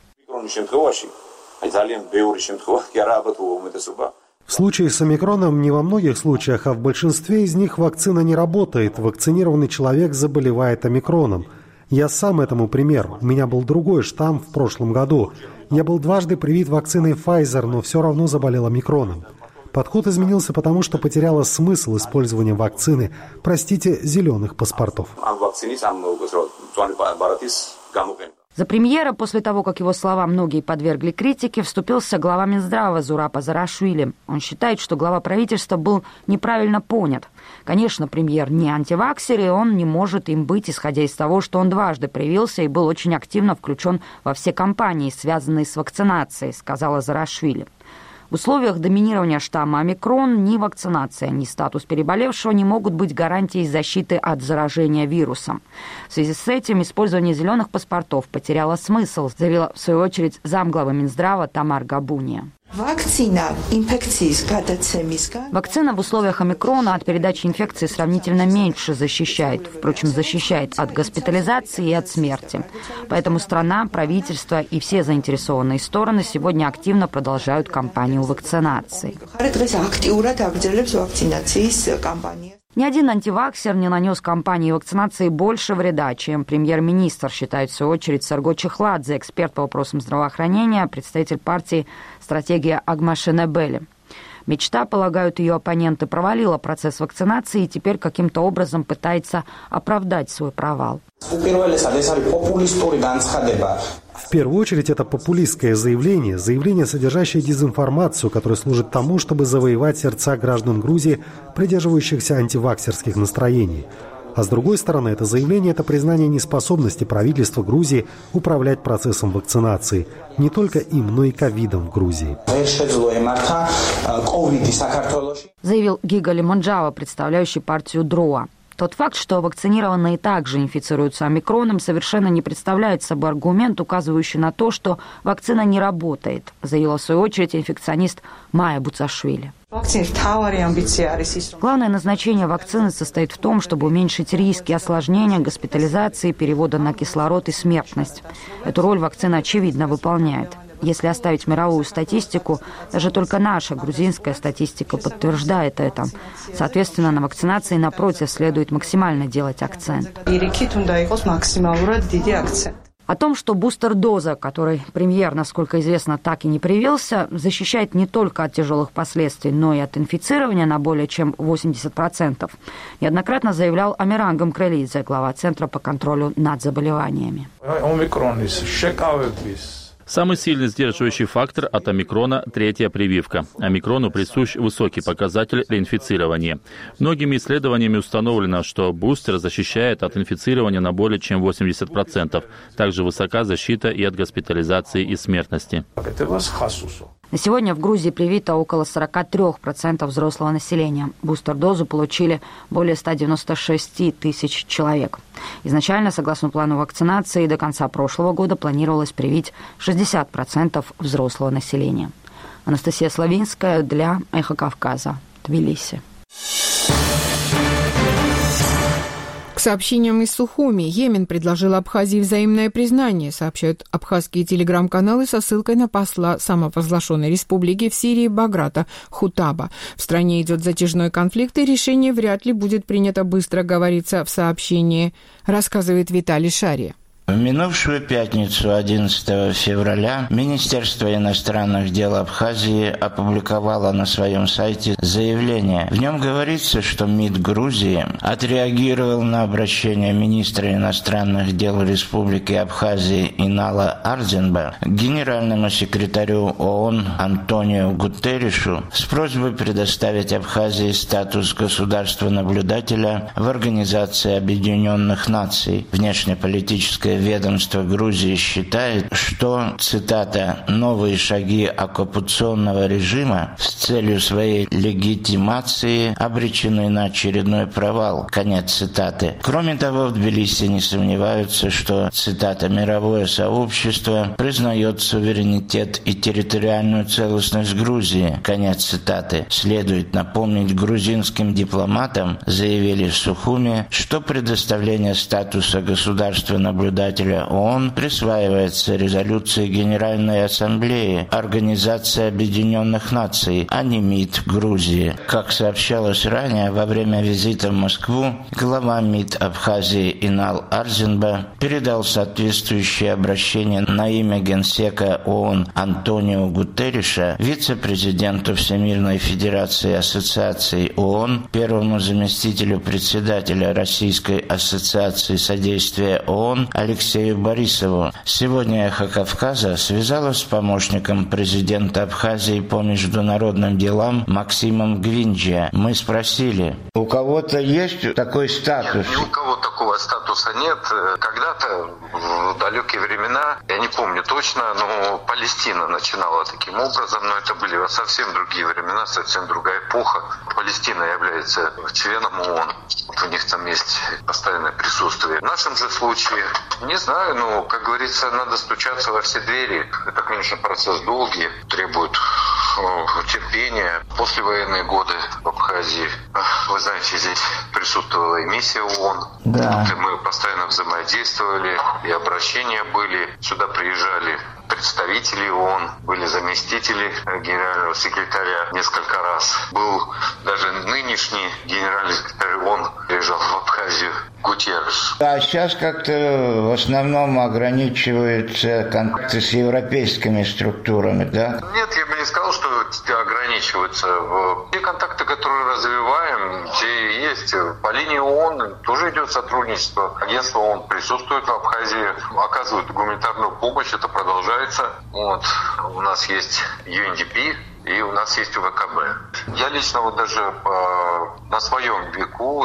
В случае с омикроном не во многих случаях, а в большинстве из них вакцина не работает. Вакцинированный человек заболевает омикроном. Я сам этому пример. У меня был другой штамм в прошлом году. Я был дважды привит вакциной Pfizer, но все равно заболел омикроном. Подход изменился потому, что потеряло смысл использования вакцины, зеленых паспортов. За премьера, после того, как его слова многие подвергли критике, вступился глава Минздрава Зураб Азарашвили. Он считает, что глава правительства был неправильно понят. Конечно, премьер не антиваксер, и он не может им быть, исходя из того, что он дважды привился и был очень активно включен во все кампании, связанные с вакцинацией, сказал Азарашвили. В условиях доминирования штамма омикрон ни вакцинация, ни статус переболевшего не могут быть гарантией защиты от заражения вирусом. В связи с этим использование зеленых паспортов потеряло смысл, заявила в свою очередь замглавы Минздрава Тамар Габуния. Вакцина в условиях омикрона от передачи инфекции сравнительно меньше защищает. Впрочем, защищает от госпитализации и от смерти. Поэтому страна, правительство и все заинтересованные стороны сегодня активно продолжают кампанию вакцинации. Ни один антиваксер не нанес кампании вакцинации больше вреда, чем премьер-министр, считает в свою очередь Сарго Чехладзе, эксперт по вопросам здравоохранения, представитель партии «Стратегия Агмашенебели». Мечта, полагают ее оппоненты, провалила процесс вакцинации и теперь каким-то образом пытается оправдать свой провал. В первую очередь это популистское заявление, содержащее дезинформацию, которое служит тому, чтобы завоевать сердца граждан Грузии, придерживающихся антиваксерских настроений. А с другой стороны, это заявление – это признание неспособности правительства Грузии управлять процессом вакцинации. Не только им, но и ковидом в Грузии. Заявил Гига Лимонджава, представляющий партию ДРОА. Тот факт, что вакцинированные также инфицируются омикроном, совершенно не представляет собой аргумент, указывающий на то, что вакцина не работает, заявила в свою очередь инфекционист Майя Буцашвили. Главное назначение вакцины состоит в том, чтобы уменьшить риски осложнения, госпитализации, перевода на кислород и смертность. Эту роль вакцина очевидно выполняет. Если оставить мировую статистику, даже только наша грузинская статистика подтверждает это. Соответственно, на вакцинации, напротив, следует максимально делать акцент. О том, что бустер-доза, которой премьер, насколько известно, так и не привился, защищает не только от тяжелых последствий, но и от инфицирования на более чем 80%, неоднократно заявлял Амиран Гамкрелидзе, глава Центра по контролю над заболеваниями. Самый сильный сдерживающий фактор от омикрона – третья прививка. Омикрону присущ высокий показатель реинфицирования. Многими исследованиями установлено, что бустер защищает от инфицирования на более чем 80%. Также высока защита и от госпитализации и смертности. На сегодня в Грузии привито около 43% взрослого населения. Бустер-дозу получили более 196 тысяч человек. Изначально, согласно плану вакцинации, до конца прошлого года планировалось привить 60% взрослого населения. Анастасия Славинская для «Эхо Кавказа», Тбилиси. К сообщениям из Сухуми, Йемен предложил Абхазии взаимное признание, сообщают абхазские телеграм-каналы со ссылкой на посла самопровозглашенной республики в Сирии Баграта Хутаба. В стране идет затяжной конфликт, и решение вряд ли будет принято быстро, говорится в сообщении, рассказывает Виталий Шари. В минувшую пятницу, 11 февраля, Министерство иностранных дел Абхазии опубликовало на своем сайте заявление. В нем говорится, что МИД Грузии отреагировал на обращение министра иностранных дел Республики Абхазии Инала Арзенба к генеральному секретарю ООН Антонио Гутерришу с просьбой предоставить Абхазии статус государства-наблюдателя в Организации Объединенных Наций. Внешнеполитическая ведомство Грузии считает, что, цитата, «новые шаги оккупационного режима с целью своей легитимации обречены на очередной провал». Конец цитаты. Кроме того, в Тбилиси не сомневаются, что, цитата, «мировое сообщество признает суверенитет и территориальную целостность Грузии». Конец цитаты. Следует напомнить грузинским дипломатам, заявили в Сухуми, что предоставление статуса государства-наблюдателя ООН присваивается резолюции Генеральной Ассамблеи Организации Объединенных Наций, а не МИД Грузии. Как сообщалось ранее, во время визита в Москву глава МИД Абхазии Инал Арзенба передал соответствующее обращение на имя генсека ООН Антонио Гутерриша вице-президенту Всемирной Федерации Ассоциаций ООН, первому заместителю председателя Российской Ассоциации содействия ООН Алексею Борисову. Сегодня «Эхо Кавказа» связалась с помощником президента Абхазии по международным делам Максимом Гвинджи. Мы спросили, у кого-то есть такой статус? Нет, ни у кого такого статуса нет. Когда-то, в далекие времена, я не помню точно, но Палестина начинала таким образом, но это были совсем другие времена, совсем другая эпоха. Палестина является членом ООН. У них там есть постоянное присутствие. В нашем же случае, не знаю, но, как говорится, надо стучаться во все двери. Это, конечно, процесс долгий, требует терпения. Послевоенные годы в Абхазии, вы знаете, здесь присутствовала и миссия ООН. Да. Мы постоянно взаимодействовали, и обращения были. Сюда приезжали представители ООН, были заместители генерального секретаря несколько раз. Был даже нынешний генеральный секретарь ООН, приезжал в Абхазию, Гутеррес. А сейчас как-то в основном ограничиваются контакты с европейскими структурами, да? Нет, я бы не сказал, что ограничиваются. Те контакты, которые развиваем, те и есть. По линии ООН тоже идет сотрудничество. Агентство ООН присутствует в Абхазии, оказывает гуманитарную помощь, это продолжается. Вот. У нас есть UNDP, и у нас есть УВКБ. Я лично вот даже на своем веку,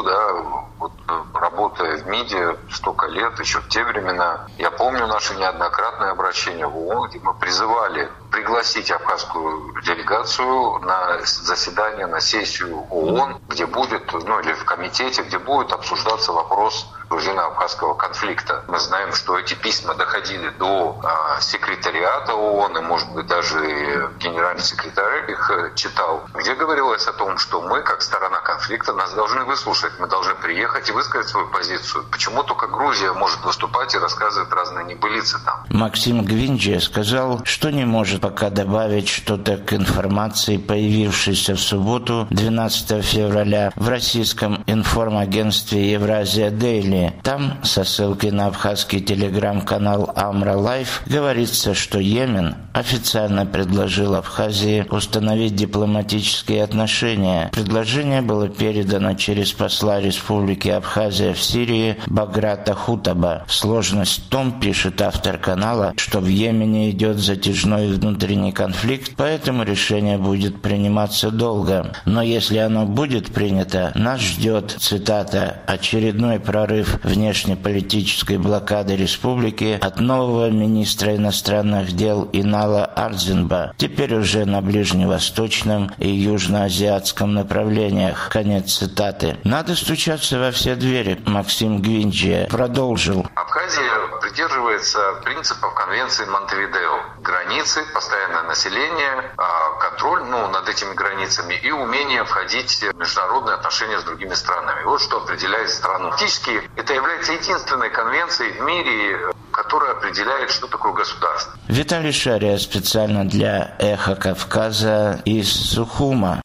работая в МИДе столько лет, еще в те времена, я помню наши неоднократные обращения в ООН, где мы призывали пригласить абхазскую делегацию на заседание, на сессию ООН, где будет, или в комитете, где будет обсуждаться вопрос грузино-абхазского конфликта. Мы знаем, что эти письма доходили до секретариата ООН, и, может быть, даже генеральный секретарь их читал, где говорилось о том, что мы, как сторона конфликта, нас должны выслушать, мы должны приехать и высказать свою позицию. Почему только Грузия может выступать и рассказывать разные небылицы там? Максим Гвинджи сказал, что не может пока добавить что-то к информации, появившейся в субботу, 12 февраля, в российском информагентстве «Евразия Дейли». Там, со ссылкой на абхазский телеграм-канал Амра Лайф, говорится, что Йемен официально предложил Абхазии установить дипломатические отношения. Предложение было передано через посла Республики Абхазия в Сирии Баграта Хутаба. Сложность в том, пишет автор канала, что в Йемене идет затяжной внутренний конфликт, поэтому решение будет приниматься долго. Но если оно будет принято, нас ждет, цитата, очередной прорыв внешнеполитической блокады республики от нового министра иностранных дел Инала Ардзинба, теперь уже на ближневосточном и южноазиатском направлениях. Конец цитаты. Надо стучаться во все двери. Максим Гвинджи продолжил. Абхазия придерживается принципов конвенции Монтевидео. Границы, постоянное население, контроль над этими границами и умение входить в международные отношения с другими странами. Вот что определяет страну. Фактически это является единственной конвенцией в мире, которая определяет, что такое государство. Виталий Шария специально для «Эхо Кавказа» из Сухума.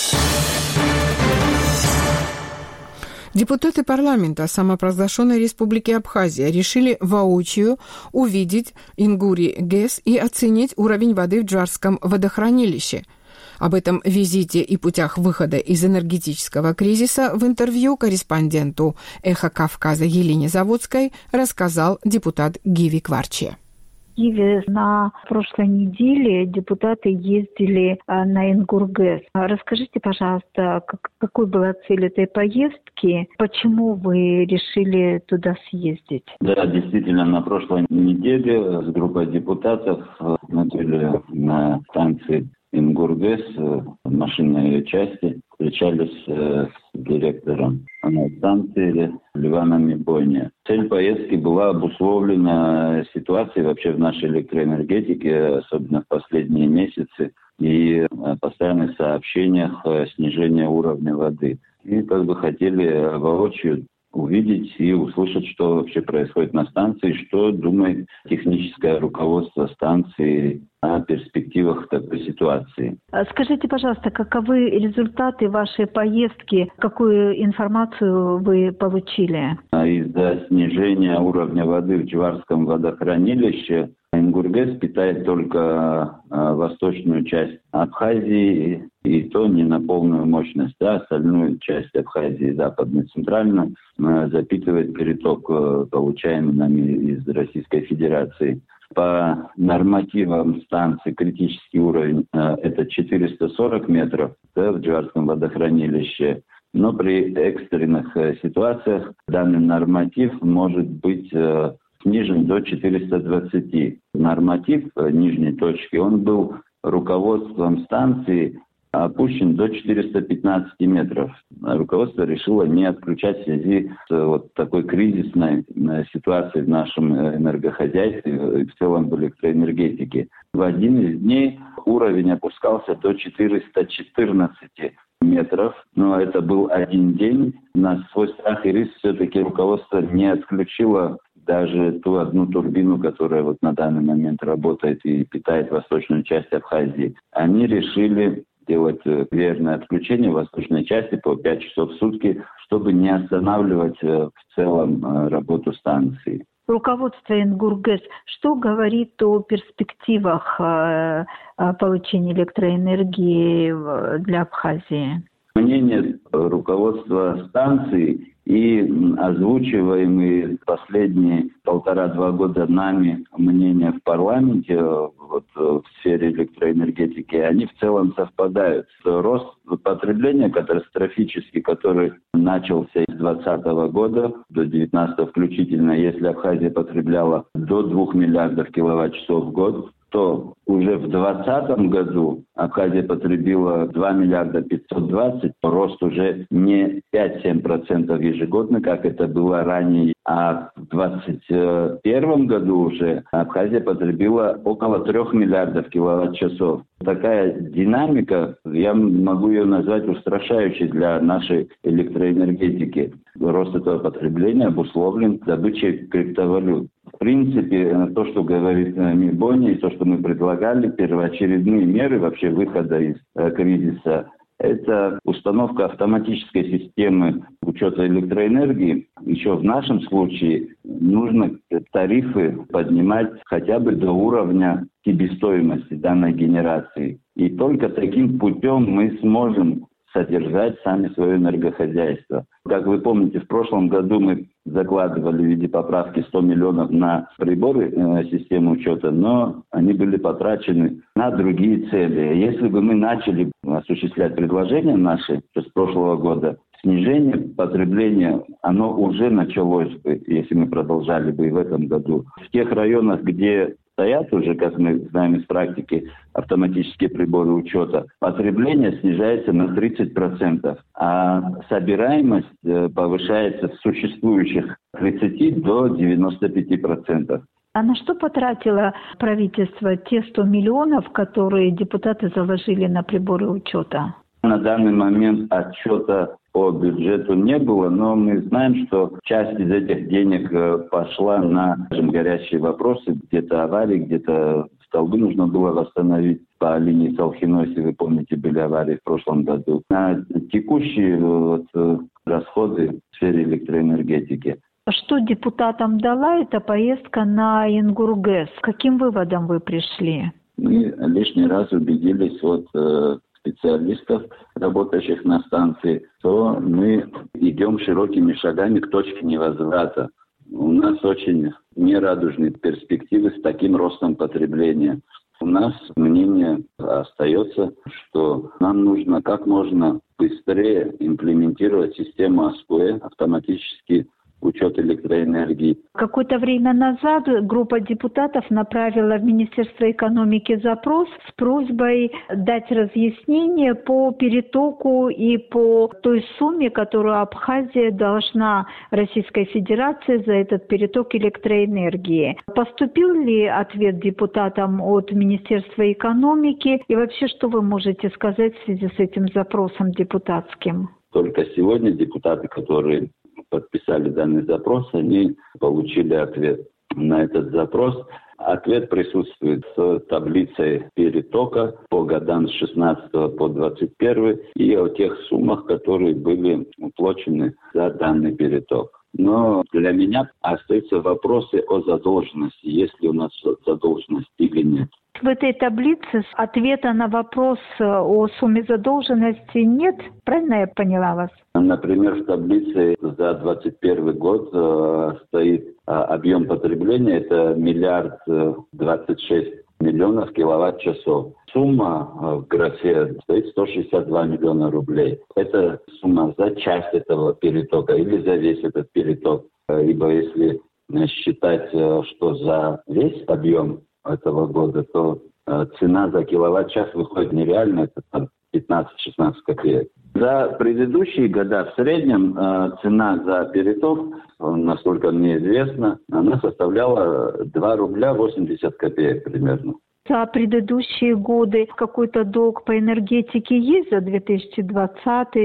Депутаты парламента самопровозглашенной Республики Абхазия решили воочию увидеть Ингури ГЭС и оценить уровень воды в Джварском водохранилище. Об этом визите и путях выхода из энергетического кризиса в интервью корреспонденту «Эхо Кавказа» Елене Заводской рассказал депутат Гиви Кварчи. В Киеве на прошлой неделе депутаты ездили на Ингургэс. Расскажите, пожалуйста, какой была цель этой поездки? Почему вы решили туда съездить? Да, действительно, на прошлой неделе с группой депутатов мы были на станции Ингургэс в машинной части, встречались с директором станции Ливаном Мипойне. Цель поездки была обусловлена ситуацией вообще в нашей электроэнергетике, особенно в последние месяцы, и постоянных сообщениях снижения уровня воды. И хотели воочию увидеть и услышать, что вообще происходит на станции, что думает техническое руководство станции о перспективах такой ситуации. Скажите, пожалуйста, каковы результаты вашей поездки? Какую информацию вы получили? Из-за снижения уровня воды в Джварском водохранилище Ингургес питает только восточную часть Абхазии, и то не на полную мощность. Да, остальную часть Абхазии, западную, центральную, запитывает переток, получаемый нами из Российской Федерации. По нормативам станции критический уровень это 440 метров, да, в Джварском водохранилище. Но при экстренных ситуациях данный норматив может быть снижен до 420. Норматив нижней точки, он был руководством станции опущен до 415 метров. Руководство решило не отключать в связи с вот такой кризисной ситуацией в нашем энергохозяйстве и в целом в электроэнергетике. В один из дней уровень опускался до 414 метров, но это был один день. На свой страх и риск все-таки руководство не отключило даже ту одну турбину, которая вот на данный момент работает и питает восточную часть Абхазии. Они решили делать верное отключение восточной части по 5 часов в сутки, чтобы не останавливать в целом работу станции. Руководство Ингургэс что говорит о перспективах получения электроэнергии для Абхазии? Мнение руководства станции и озвучиваемые последние 1,5-2 года нами мнения в парламенте вот, в сфере электроэнергетики, они в целом совпадают. Рост потребления катастрофический, который начался с 2020 года до 2019 включительно, если Абхазия потребляла до 2 миллиардов киловатт-часов в год, то уже в 2020 году Абхазия потребила 2 миллиарда 520, рост уже не 5-7% ежегодно, как это было ранее, а в 2021 году уже Абхазия потребила около 3 миллиардов киловатт-часов. Такая динамика, я могу ее назвать устрашающей для нашей электроэнергетики. Рост этого потребления обусловлен добычей криптовалют. В принципе, то, что говорит Мибони, и то, что мы предлагали, первоочередные меры вообще выхода из кризиса, это установка автоматической системы учета электроэнергии. Еще в нашем случае нужно тарифы поднимать хотя бы до уровня себестоимости данной генерации. И только таким путем мы сможем содержать сами свое энергохозяйство. Как вы помните, в прошлом году мы закладывали в виде поправки 100 миллионов на приборы системы учета, но они были потрачены на другие цели. Если бы мы начали осуществлять предложения наши с прошлого года, снижение потребления, оно уже началось бы, если мы продолжали бы и в этом году. В тех районах, где стоят уже, как мы знаем из практики, автоматические приборы учета, потребление снижается на 30%, а собираемость повышается с существующих 30 до 95%. А на что потратило правительство те 100 миллионов, которые депутаты заложили на приборы учета? На данный момент отчета по бюджету не было, но мы знаем, что часть из этих денег пошла на, скажем, горячие вопросы, где-то аварии, где-то столбы нужно было восстановить по линии Салхино, если вы помните, были аварии в прошлом году. На текущие расходы в сфере электроэнергетики. Что депутатам дала эта поездка на Ингургэс? К каким выводам вы пришли? Мы лишний раз убедились специалистов, работающих на станции, то мы идем широкими шагами к точке невозврата. У нас очень нерадужные перспективы с таким ростом потребления. У нас мнение остается, что нам нужно как можно быстрее имплементировать систему АСПУЭ, автоматический учет электроэнергии. Какое-то время назад группа депутатов направила в Министерство экономики запрос с просьбой дать разъяснение по перетоку и по той сумме, которую Абхазия должна Российской Федерации за этот переток электроэнергии. Поступил ли ответ депутатам от Министерства экономики? И вообще, что вы можете сказать в связи с этим запросом депутатским? Только сегодня депутаты, которые подписали данный запрос, они получили ответ на этот запрос. Ответ присутствует с таблицей перетока по годам с 16 по 21 и о тех суммах, которые были уплачены за данный переток. Но для меня остаются вопросы о задолженности. Есть ли у нас задолженность задолженность или нет. В этой таблице ответа на вопрос о сумме задолженности нет? Правильно я поняла вас? Например, в таблице за 2021 год стоит объем потребления, это 1 026 миллионов киловатт-часов. Сумма в графе стоит 162 миллиона рублей. Это сумма за часть этого перетока или за весь этот переток. Ибо если считать, что за весь объем этого года, то цена за киловатт-час выходит нереально, это там 15-16 копеек. За предыдущие года в среднем цена за переток, насколько мне известно, она составляла 2 рубля 80 копеек примерно. За предыдущие годы какой-то долг по энергетике есть за 2020,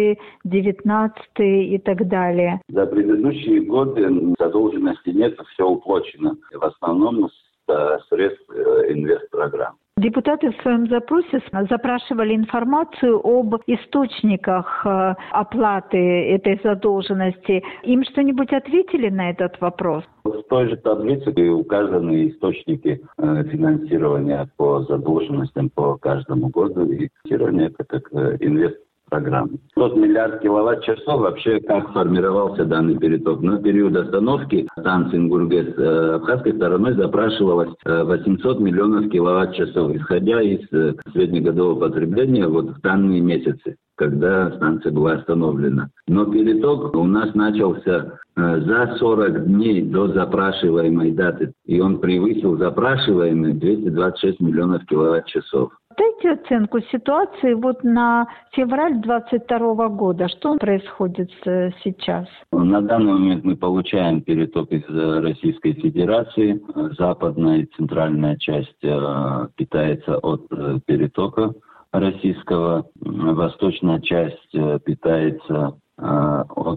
2019 и так далее? За предыдущие годы задолженности нет, все уплачено. В основном средств инвестпрограмм. Депутаты в своем запросе запрашивали информацию об источниках оплаты этой задолженности. Им что-нибудь ответили на этот вопрос? В той же таблице указаны источники финансирования по задолженностям по каждому году. И финансирование это как инвестпрограмма. Тот 1 миллиард киловатт-часов вообще как формировался данный переток. На период остановки станции Ингургес абхазской стороной запрашивалось 800 миллионов киловатт-часов, исходя из среднегодового потребления в данные месяцы, когда станция была остановлена. Но переток у нас начался за 40 дней до запрашиваемой даты, и он превысил запрашиваемые 226 миллионов киловатт-часов. Дайте оценку ситуации на февраль 2022 года. Что происходит сейчас? На данный момент мы получаем переток из Российской Федерации. Западная и центральная часть питается от перетока российского. Восточная часть питается от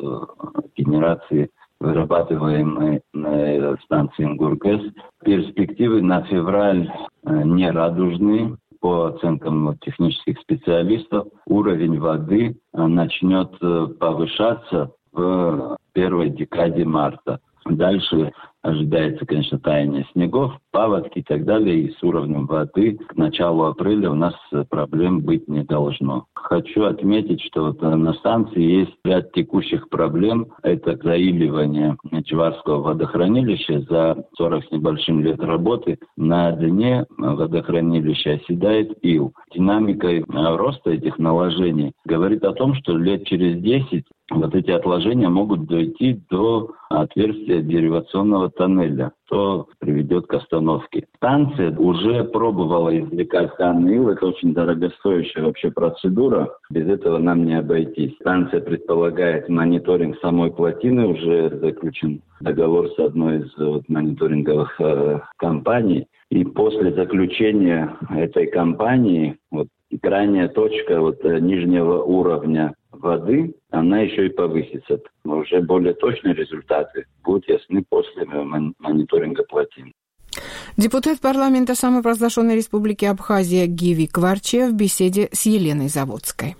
генерации, вырабатываемой на станции Ингургес. Перспективы на февраль нерадужные. По оценкам технических специалистов, уровень воды начнет повышаться в первой декаде марта. Дальше ожидается, конечно, таяние снегов, паводки и так далее. И с уровнем воды к началу апреля у нас проблем быть не должно. Хочу отметить, что на станции есть ряд текущих проблем. Это заиливание Чеварского водохранилища. За 40 с небольшим лет работы на дне водохранилища оседает ил. Динамикой роста этих наложений говорит о том, что лет через 10 эти отложения могут дойти до отверстия деривационного тоннеля, что приведет к остановке. Станция уже пробовала извлекать данный ил. Это очень дорогостоящая вообще процедура. Без этого нам не обойтись. Станция предполагает мониторинг самой плотины. Уже заключен договор с одной из мониторинговых компаний. И после заключения этой компании крайняя точка нижнего уровня воды, она еще и повысится. Но уже более точные результаты будут ясны после мониторинга плотин. Депутат парламента самопровозглашенной республики Абхазия Гиви Кварче в беседе с Еленой Заводской.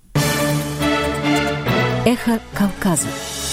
Эхо Кавказа.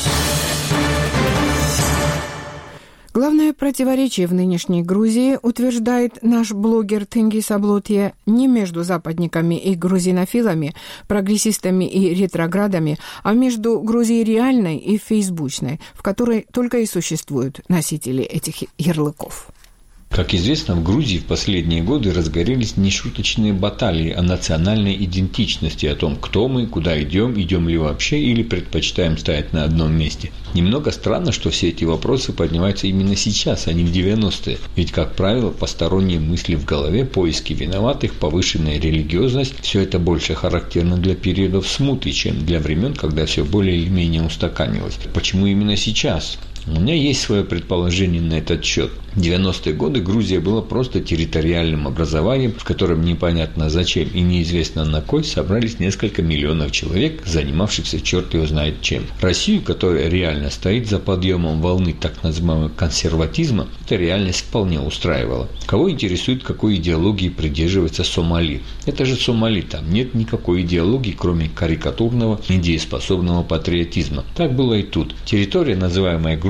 Главное противоречие в нынешней Грузии, утверждает наш блогер Тенгиз Аблотье, не между западниками и грузинофилами, прогрессистами и ретроградами, а между Грузией реальной и фейсбучной, в которой только и существуют носители этих ярлыков. Как известно, в Грузии в последние годы разгорелись нешуточные баталии о национальной идентичности, о том, кто мы, куда идем ли вообще или предпочитаем стоять на одном месте. Немного странно, что все эти вопросы поднимаются именно сейчас, а не в 90-е. Ведь, как правило, посторонние мысли в голове, поиски виноватых, повышенная религиозность – все это больше характерно для периодов смуты, чем для времен, когда все более или менее устаканилось. Почему именно сейчас? У меня есть свое предположение на этот счет. В 90-е годы Грузия была просто территориальным образованием, в котором непонятно зачем и неизвестно на кой собрались несколько миллионов человек, занимавшихся черт его знает чем. Россию, которая реально стоит за подъемом волны так называемого консерватизма, эта реальность вполне устраивала. Кого интересует, какой идеологии придерживается Сомали? Это же Сомали, там нет никакой идеологии, кроме карикатурного, недееспособного патриотизма. Так было и тут. Территория, называемая Грузией,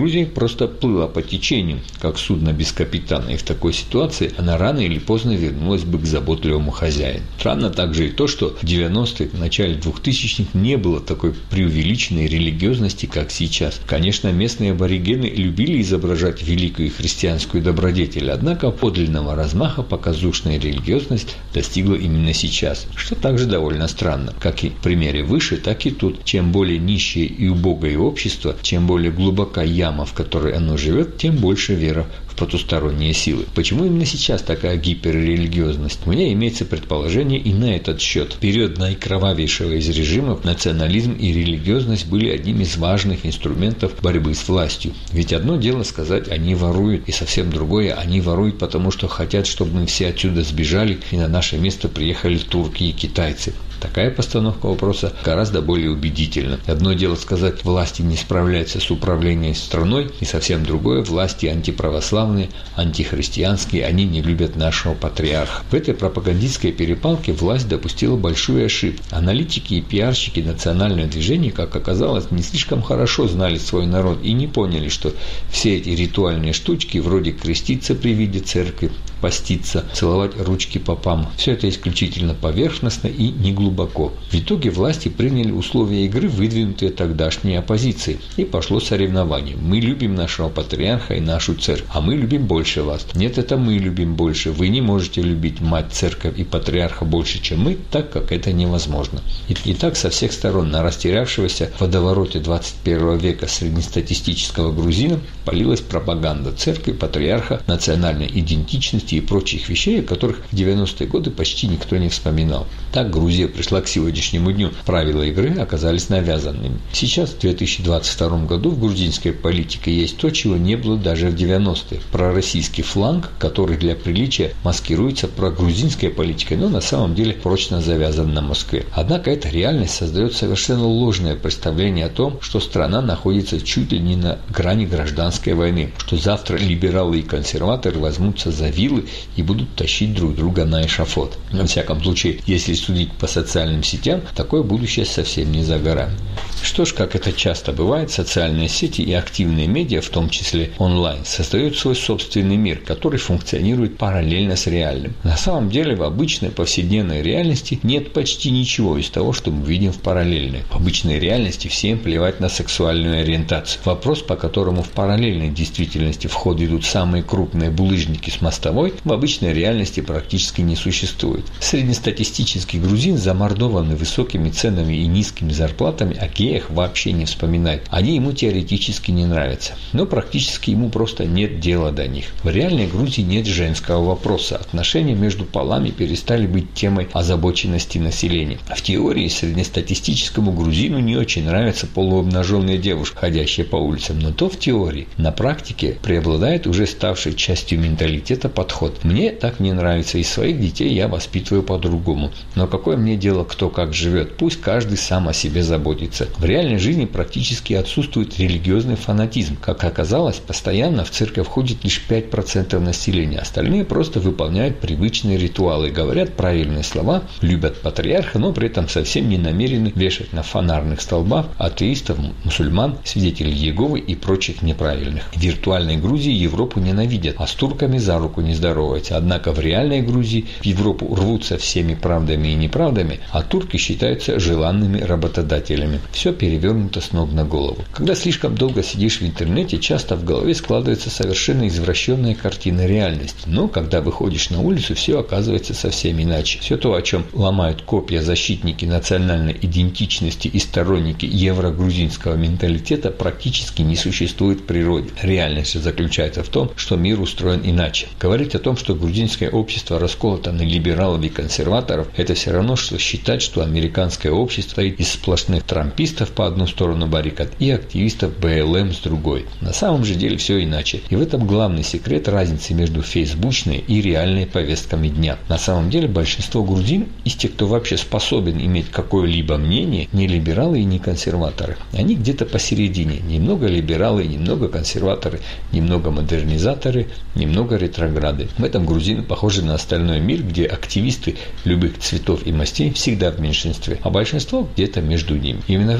Грузия просто плыла по течению, как судно без капитана, и в такой ситуации она рано или поздно вернулась бы к заботливому хозяину. Странно также и то, что в 90-е, в начале 2000-х не было такой преувеличенной религиозности, как сейчас. Конечно, местные аборигены любили изображать великую христианскую добродетель, однако подлинного размаха показушная религиозность достигла именно сейчас, что также довольно странно. Как и в примере выше, так и тут. Чем более нищее и убогое общество, чем более глубока яма, в которой оно живет, тем больше вера в потусторонние силы. Почему именно сейчас такая гиперрелигиозность? У меня имеется предположение и на этот счет. В период наикровавейшего из режимов национализм и религиозность были одним из важных инструментов борьбы с властью. Ведь одно дело сказать «они воруют», и совсем другое «они воруют, потому что хотят, чтобы мы все отсюда сбежали и на наше место приехали турки и китайцы». Такая постановка вопроса гораздо более убедительна. Одно дело сказать «власти не справляются с управлением страной», и совсем другое «власти антиправославные, антихристианские, они не любят нашего патриарха». В этой пропагандистской перепалке власть допустила большую ошибку. Аналитики и пиарщики национального движения, как оказалось, не слишком хорошо знали свой народ и не поняли, что все эти ритуальные штучки, вроде креститься при виде церкви, поститься, целовать ручки попам, все это исключительно поверхностно и не глубоко. В итоге власти приняли условия игры, выдвинутые тогдашней оппозицией, и пошло соревнование. Мы любим нашего патриарха и нашу церковь, а мы любим больше вас. Нет, это мы любим больше. Вы не можете любить мать, церковь и патриарха больше, чем мы, так как это невозможно. И так со всех сторон на растерявшегося в водовороте 21 века среднестатистического грузина полилась пропаганда церкви, патриарха, национальной идентичности и прочих вещей, о которых в 90-е годы почти никто не вспоминал. Так Грузия пришла к сегодняшнему дню. Правила игры оказались навязанными. Сейчас, в 2022 году, в грузинской политике есть то, чего не было даже в 90-е. Пророссийский фланг, который для приличия маскируется прогрузинской политикой, но на самом деле прочно завязан на Москве. Однако эта реальность создает совершенно ложное представление о том, что страна находится чуть ли не на грани гражданской войны, что завтра либералы и консерваторы возьмутся за вилы и будут тащить друг друга на эшафот. Во всяком случае, если судить по социальным сетям, такое будущее совсем не за горами. Что ж, как это часто бывает, социальные сети и активные медиа, в том числе онлайн, создают свой собственный мир, который функционирует параллельно с реальным. На самом деле, в обычной повседневной реальности нет почти ничего из того, что мы видим в параллельной. В обычной реальности всем плевать на сексуальную ориентацию. Вопрос, по которому в параллельной действительности в ход идут самые крупные булыжники с мостовой, в обычной реальности практически не существует. Среднестатистический грузин, замордованный высокими ценами и низкими зарплатами, о геях вообще не вспоминает. Они ему теоретически не нравятся, но практически ему просто нет дела до них. В реальной Грузии нет женского вопроса. Отношения между полами перестали быть темой озабоченности населения. В теории среднестатистическому грузину не очень нравятся полуобнаженные девушки, ходящие по улицам, но то в теории. На практике преобладает уже ставший частью менталитета подход. Мне так не нравится, и своих детей я воспитываю по-другому. Но какое мне дело, кто как живет? Пусть каждый сам о себе заботится. В реальной жизни практически отсутствует религиозный фанатизм. Как оказалось, постоянно в церковь ходит лишь 5% населения. Остальные просто выполняют привычные ритуалы, говорят правильные слова, любят патриарха, но при этом совсем не намерены вешать на фонарных столбах атеистов, мусульман, свидетелей Иеговы и прочих неправильных. В виртуальной Грузии Европу ненавидят, а с турками за руку не здороваются. Однако в реальной Грузии в Европу рвутся всеми правдами и неправдами, а турки считаются желанными работодателями. Все перевернуто с ног на голову. Когда слишком долго сидишь в интернете, часто в голове складывается совершенно извращенная картина реальности. Но когда выходишь на улицу, все оказывается совсем иначе. Все то, о чем ломают копья защитники национальной идентичности и сторонники еврогрузинского менталитета, практически не существует в природе. Реальность же заключается в том, что мир устроен иначе. Говорить о том, что грузинское общество расколото на либералов и консерваторов, это все равно, что считать, что американское общество состоит из сплошных трампистов по одну сторону баррикад и активистов БЛМ с другой. На самом же деле все иначе. И в этом главный секрет разницы между фейсбучной и реальной повестками дня. На самом деле большинство грузин, из тех, кто вообще способен иметь какое-либо мнение, не либералы и не консерваторы. Они где-то посередине. Немного либералы, немного консерваторы, немного модернизаторы, немного ретрограды. В этом грузины похожи на остальной мир, где активисты любых цветов и мастей всегда в меньшинстве, а большинство где-то между ними. Именно в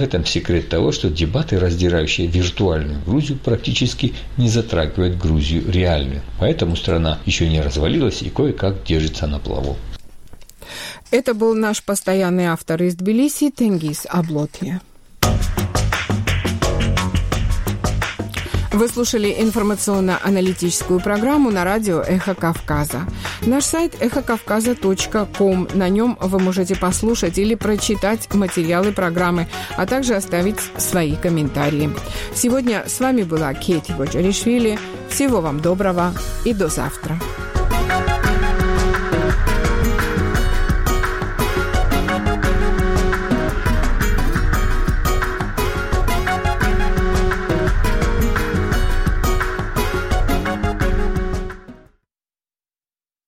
этом секрет того, что дебаты, раздирающие виртуальную Грузию, практически не затрагивают Грузию реальную. Поэтому страна еще не развалилась и кое-как держится на плаву. Это был наш постоянный автор из Тбилиси Тенгиз Аблотье. Вы слушали информационно-аналитическую программу на радио «Эхо Кавказа». Наш сайт эхокавказа.ком. На нем вы можете послушать или прочитать материалы программы, а также оставить свои комментарии. Сегодня с вами была Кейти Боджаришвили. Всего вам доброго и до завтра.